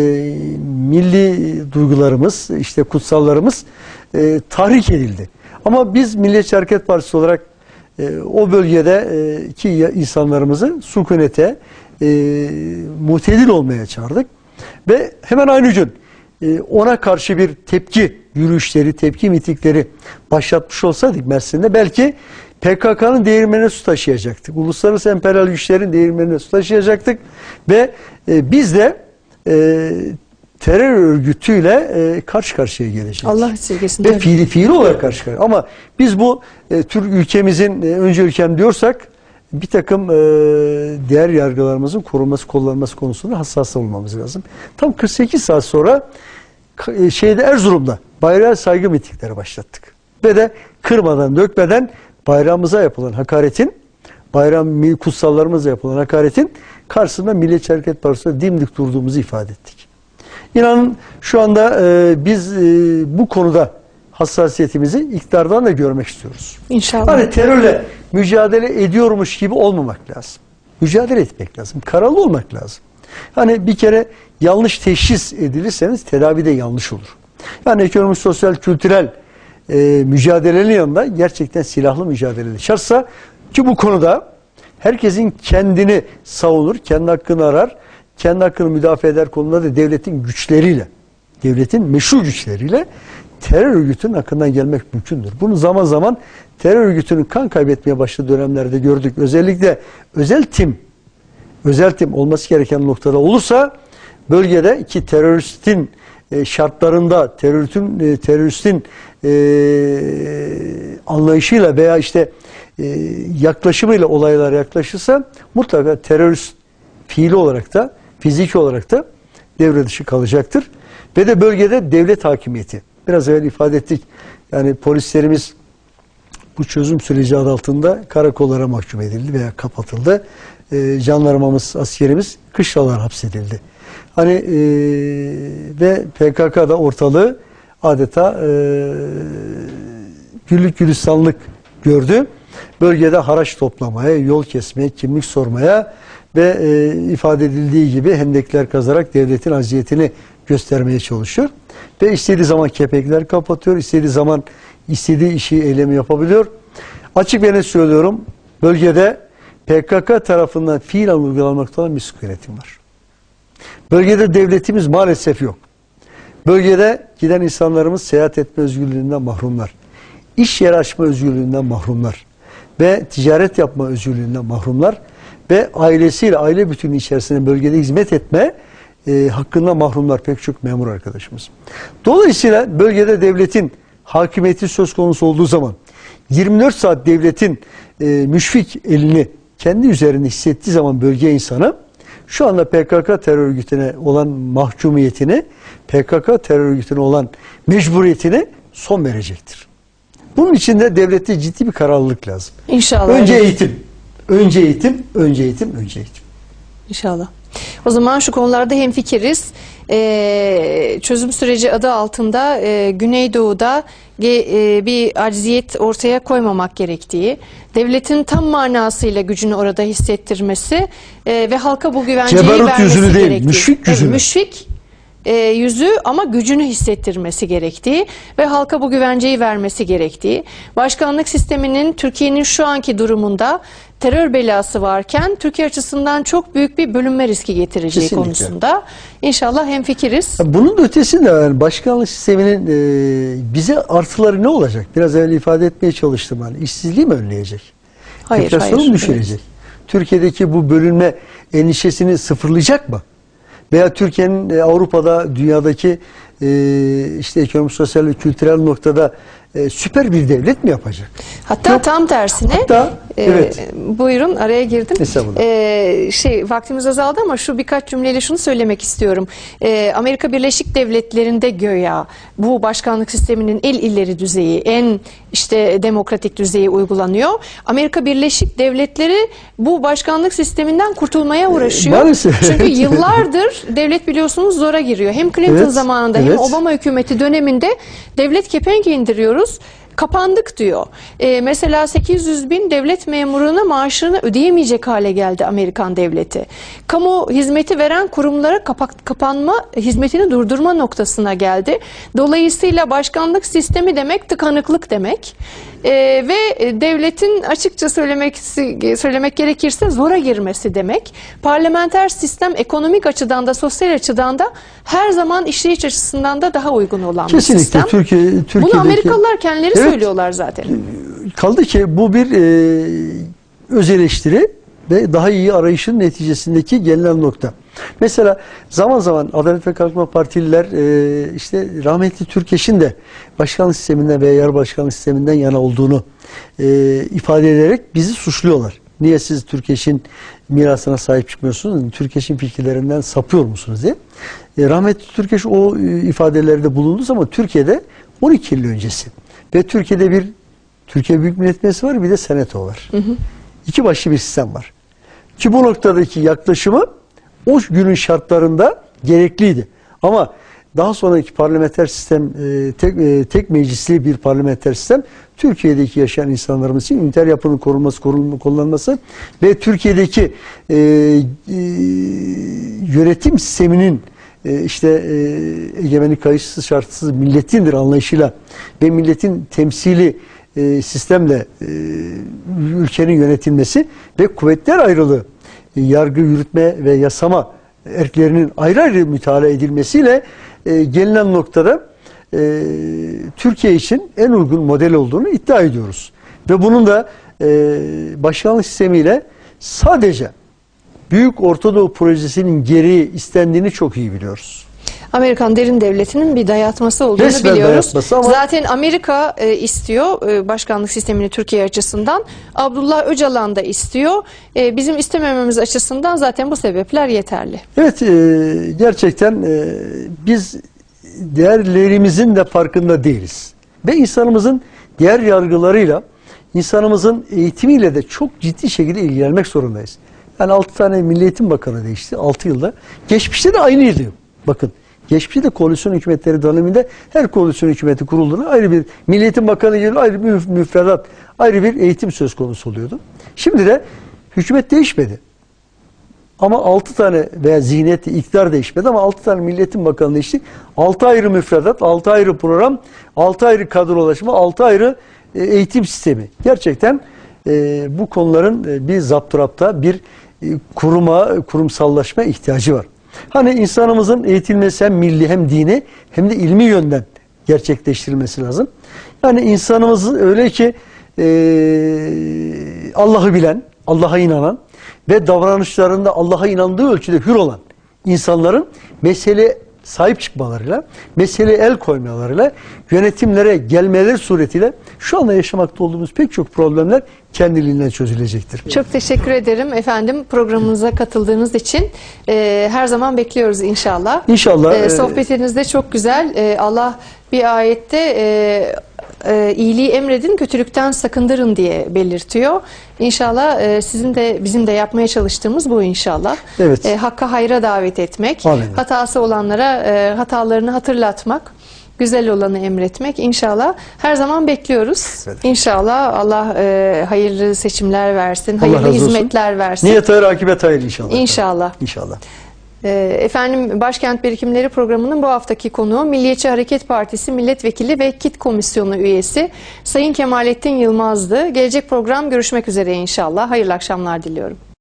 milli duygularımız, işte kutsallarımız e, tahrik edildi. Ama biz Milliyetçi Hareket Partisi olarak e, o bölgede e, ki insanlarımızı sükunete, e, mutedil olmaya çağırdık. Ve hemen aynı gün e, ona karşı bir tepki yürüyüşleri, tepki mitingleri başlatmış olsaydık Mersin'de belki P K K'nın değirmenine su taşıyacaktık. Uluslararası emperyal güçlerin değirmenine su taşıyacaktık. Ve e, biz de e, terör örgütüyle e, karşı karşıya gelecektik. Allah esirgesin. Ve fiili, fiili olarak karşı karşıya. Ama biz bu e, Türk ülkemizin e, önce ülkem diyorsak bir takım e, değer yargılarımızın korunması, kollanması konusunda hassas olmamız lazım. Tam kırk sekiz saat sonra e, şeyde Erzurum'da bayrağa saygı mitingleri başlattık. Ve de kırmadan, dökmeden bayrağımıza yapılan hakaretin, bayram kutsallarımıza yapılan hakaretin karşısında Milliyetçi Hareket Partisi'ne dimdik durduğumuzu ifade ettik. İnanın şu anda e, biz e, bu konuda hassasiyetimizi iktidardan da görmek istiyoruz. İnşallah. Hani terörle mücadele ediyormuş gibi olmamak lazım. Mücadele etmek lazım. Kararlı olmak lazım. Hani bir kere yanlış teşhis edilirseniz tedavi de yanlış olur. Yani ekonomik, sosyal, kültürel e, mücadelenin yanında gerçekten silahlı mücadele şartsa ki bu konuda herkesin kendini savunur, kendi hakkını arar, kendi hakkını müdafaa eder konuda da devletin güçleriyle, devletin meşru güçleriyle terör örgütünün hakkından gelmek mümkündür. Bunu zaman zaman terör örgütünün kan kaybetmeye başladığı dönemlerde gördük. Özellikle özel tim, özel tim olması gereken noktada olursa bölgede ki teröristin e, şartlarında, teröristin, e, teröristin e, anlayışıyla veya işte e, yaklaşımıyla olaylara yaklaşırsa mutlaka terörist fiili olarak da, fiziki olarak da devre dışı kalacaktır. Ve de bölgede devlet hakimiyeti. Biraz evvel ifade ettik. Yani polislerimiz bu çözüm süreci adı altında karakollara mahkum edildi veya kapatıldı. E, jandarmamız, askerimiz kışlalar hapsedildi. Hani e, ve P K K'da ortalığı adeta e, güllük gülistanlık gördü. Bölgede haraç toplamaya, yol kesmeye, kimlik sormaya ve e, ifade edildiği gibi hendekler kazarak devletin aziyetini göstermeye çalışıyor. Ve istediği zaman kepenkler kapatıyor, istediği zaman istediği işi, eylemi yapabiliyor. Açık ve net söylüyorum, bölgede P K K tarafından fiilen uygulanmakta olan bir sıkı yönetim var. Bölgede devletimiz maalesef yok. Bölgede giden insanlarımız seyahat etme özgürlüğünden mahrumlar. İş yeri açma özgürlüğünden mahrumlar. Ve ticaret yapma özgürlüğünden mahrumlar. Ve ailesiyle, aile bütünü içerisinde bölgede hizmet etme e, hakkında mahrumlar pek çok memur arkadaşımız. Dolayısıyla bölgede devletin hakimiyeti söz konusu olduğu zaman yirmi dört saat devletin e, müşfik elini kendi üzerinde hissettiği zaman bölge insanı şu anda P K K terör örgütüne olan mahkumiyetini, P K K terör örgütüne olan mecburiyetini son verecektir. Bunun için de devlette ciddi bir kararlılık lazım. İnşallah. Önce eğitim, önce eğitim, önce eğitim, önce eğitim. İnşallah. O zaman şu konularda hemfikiriz. Ee, çözüm süreci adı altında e, Güneydoğu'da e, bir acziyet ortaya koymamak gerektiği, devletin tam manasıyla gücünü orada hissettirmesi e, ve halka bu güvenceyi Cebarut vermesi yüzünü değil, gerektiği. müşfik yüzünü. Evet, müşfik e, yüzü ama gücünü hissettirmesi gerektiği ve halka bu güvenceyi vermesi gerektiği. Başkanlık sisteminin Türkiye'nin şu anki durumunda terör belası varken Türkiye açısından çok büyük bir bölünme riski getireceği Kesinlikle. konusunda inşallah hemfikiriz. Bunun da ötesinde yani başkanlık sisteminin e, bize artıları ne olacak? Biraz evvel ifade etmeye çalıştım. Hani işsizliği mi önleyecek? Hayır, Enflasyonu hayır. mu düşürecek? Evet. Türkiye'deki bu bölünme endişesini sıfırlayacak mı? Veya Türkiye'nin e, Avrupa'da, dünyadaki e, işte ekonomik, sosyal ve kültürel noktada e, süper bir devlet mi yapacak? Hatta Yok. tam tersine. Hatta, e, evet. Buyurun, araya girdim. Estağfurullah. E, şey vaktimiz azaldı ama şu birkaç cümleyle şunu söylemek istiyorum. E, Amerika Birleşik Devletleri'nde göya bu başkanlık sisteminin en ileri düzeyi, en işte demokratik düzeyi uygulanıyor. Amerika Birleşik Devletleri bu başkanlık sisteminden kurtulmaya uğraşıyor. Maalesef. Çünkü yıllardır devlet biliyorsunuz zora giriyor. Hem Clinton Evet, zamanında evet. hem Obama hükümeti döneminde devlet kepenk indiriyoruz. Kapandık diyor. Ee, mesela sekiz yüz bin devlet memuruna maaşını ödeyemeyecek hale geldi Amerikan devleti. Kamu hizmeti veren kurumlara kapak, kapanma, hizmetini durdurma noktasına geldi. Dolayısıyla başkanlık sistemi demek tıkanıklık demek. Ee, ve devletin açıkça söylemek, söylemek gerekirse zora girmesi demek. Parlamenter sistem ekonomik açıdan da sosyal açıdan da her zaman işleyiş açısından da daha uygun olan Kesinlikle. bir sistem. Türkiye, Türkiye'deki... Bunu Amerikalılar kendileri Evet. söylüyorlar zaten. Kaldı ki bu bir e, öz eleştiri ve daha iyi arayışın neticesindeki gelinen nokta. Mesela zaman zaman Adalet ve Kalkınma Partililer e, işte rahmetli Türkeş'in de başkanlık sisteminden veya yarı başkanlık sisteminden yana olduğunu e, ifade ederek bizi suçluyorlar. Niye siz Türkeş'in mirasına sahip çıkmıyorsunuz? Türkeş'in fikirlerinden sapıyor musunuz diye. E, rahmetli Türkeş o e, ifadelerde bulunduğu zaman Türkiye'de on iki yıl öncesi ve Türkiye'de bir Türkiye Büyük Millet Meclisi var, bir de Seneto var. Hı hı. İki başlı bir sistem var. Ki bu noktadaki yaklaşımı o günün şartlarında gerekliydi. Ama daha sonraki parlamenter sistem, e, tek, e, tek meclisli bir parlamenter sistem, Türkiye'deki yaşayan insanlarımız için üniter yapının korunması, kullanılması ve Türkiye'deki e, e, yönetim sisteminin e, işte e, egemenlik kayıtsız şartsız milletindir anlayışıyla ve milletin temsili e, sistemle e, ülkenin yönetilmesi ve kuvvetler ayrılığı, e, yargı, yürütme ve yasama erklerinin ayrı ayrı mütalaa edilmesiyle e, gelinen noktada e, Türkiye için en uygun model olduğunu iddia ediyoruz. Ve bunun da e, başkanlık sistemiyle sadece Büyük Orta Doğu Projesi'nin gereği istendiğini çok iyi biliyoruz. Amerikan derin devletinin bir dayatması olduğunu Resmen biliyoruz. Ama... Zaten Amerika e, istiyor e, başkanlık sistemini Türkiye açısından. Abdullah Öcalan da istiyor. E, bizim istemememiz açısından zaten bu sebepler yeterli. Evet, e, gerçekten e, biz değerlerimizin de farkında değiliz. Ve insanımızın diğer yargılarıyla, insanımızın eğitimiyle de çok ciddi şekilde ilgilenmek zorundayız. Yani altı tane Milli Eğitim Bakanı değişti altı yılda. Geçmişte de aynıydı. Bakın. Geçmişte de koalisyon hükümetleri döneminde her koalisyon hükümeti kurulduğunda ayrı bir Milli Eğitim Bakanı geliyor, ayrı bir müfredat, ayrı bir eğitim söz konusu oluyordu. Şimdi de hükümet değişmedi. Ama altı tane veya zihniyet, iktidar değişmedi ama altı tane Milli Eğitim Bakanı değişti. altı ayrı müfredat, altı ayrı program, altı ayrı kadrolaşma, altı ayrı eğitim sistemi. Gerçekten e, bu konuların e, bir zapturapta, bir e, kuruma, kurumsallaşma ihtiyacı var. Hani insanımızın eğitilmesi hem milli hem dini hem de ilmi yönden gerçekleştirilmesi lazım. Yani insanımız öyle ki e, Allah'ı bilen, Allah'a inanan ve davranışlarında Allah'a inandığı ölçüde hür olan insanların mesele sahip çıkmalarıyla, meseleye el koymalarıyla, yönetimlere gelmeleri suretiyle şu anda yaşamakta olduğumuz pek çok problemler kendiliğinden çözülecektir. Çok teşekkür ederim efendim programımıza katıldığınız için. Ee, her zaman bekliyoruz inşallah. İnşallah. Ee, sohbetiniz de çok güzel. Ee, Allah bir ayette e, e, iyiliği emredin, kötülükten sakındırın diye belirtiyor. İnşallah e, sizin de bizim de yapmaya çalıştığımız bu inşallah. Evet. E, hakka hayra davet etmek, Amin. hatası olanlara e, hatalarını hatırlatmak, güzel olanı emretmek inşallah her zaman bekliyoruz. Evet. İnşallah Allah e, hayırlı seçimler versin, Allah hayırlı hizmetler versin. Niyet hayır, akibet hayır inşallah. İnşallah. İnşallah. E, efendim Başkent Birikimleri programının bu haftaki konuğu Milliyetçi Hareket Partisi Milletvekili ve KİT Komisyonu üyesi Sayın Kemalettin Yılmaz'dı. Gelecek program görüşmek üzere inşallah. Hayırlı akşamlar diliyorum.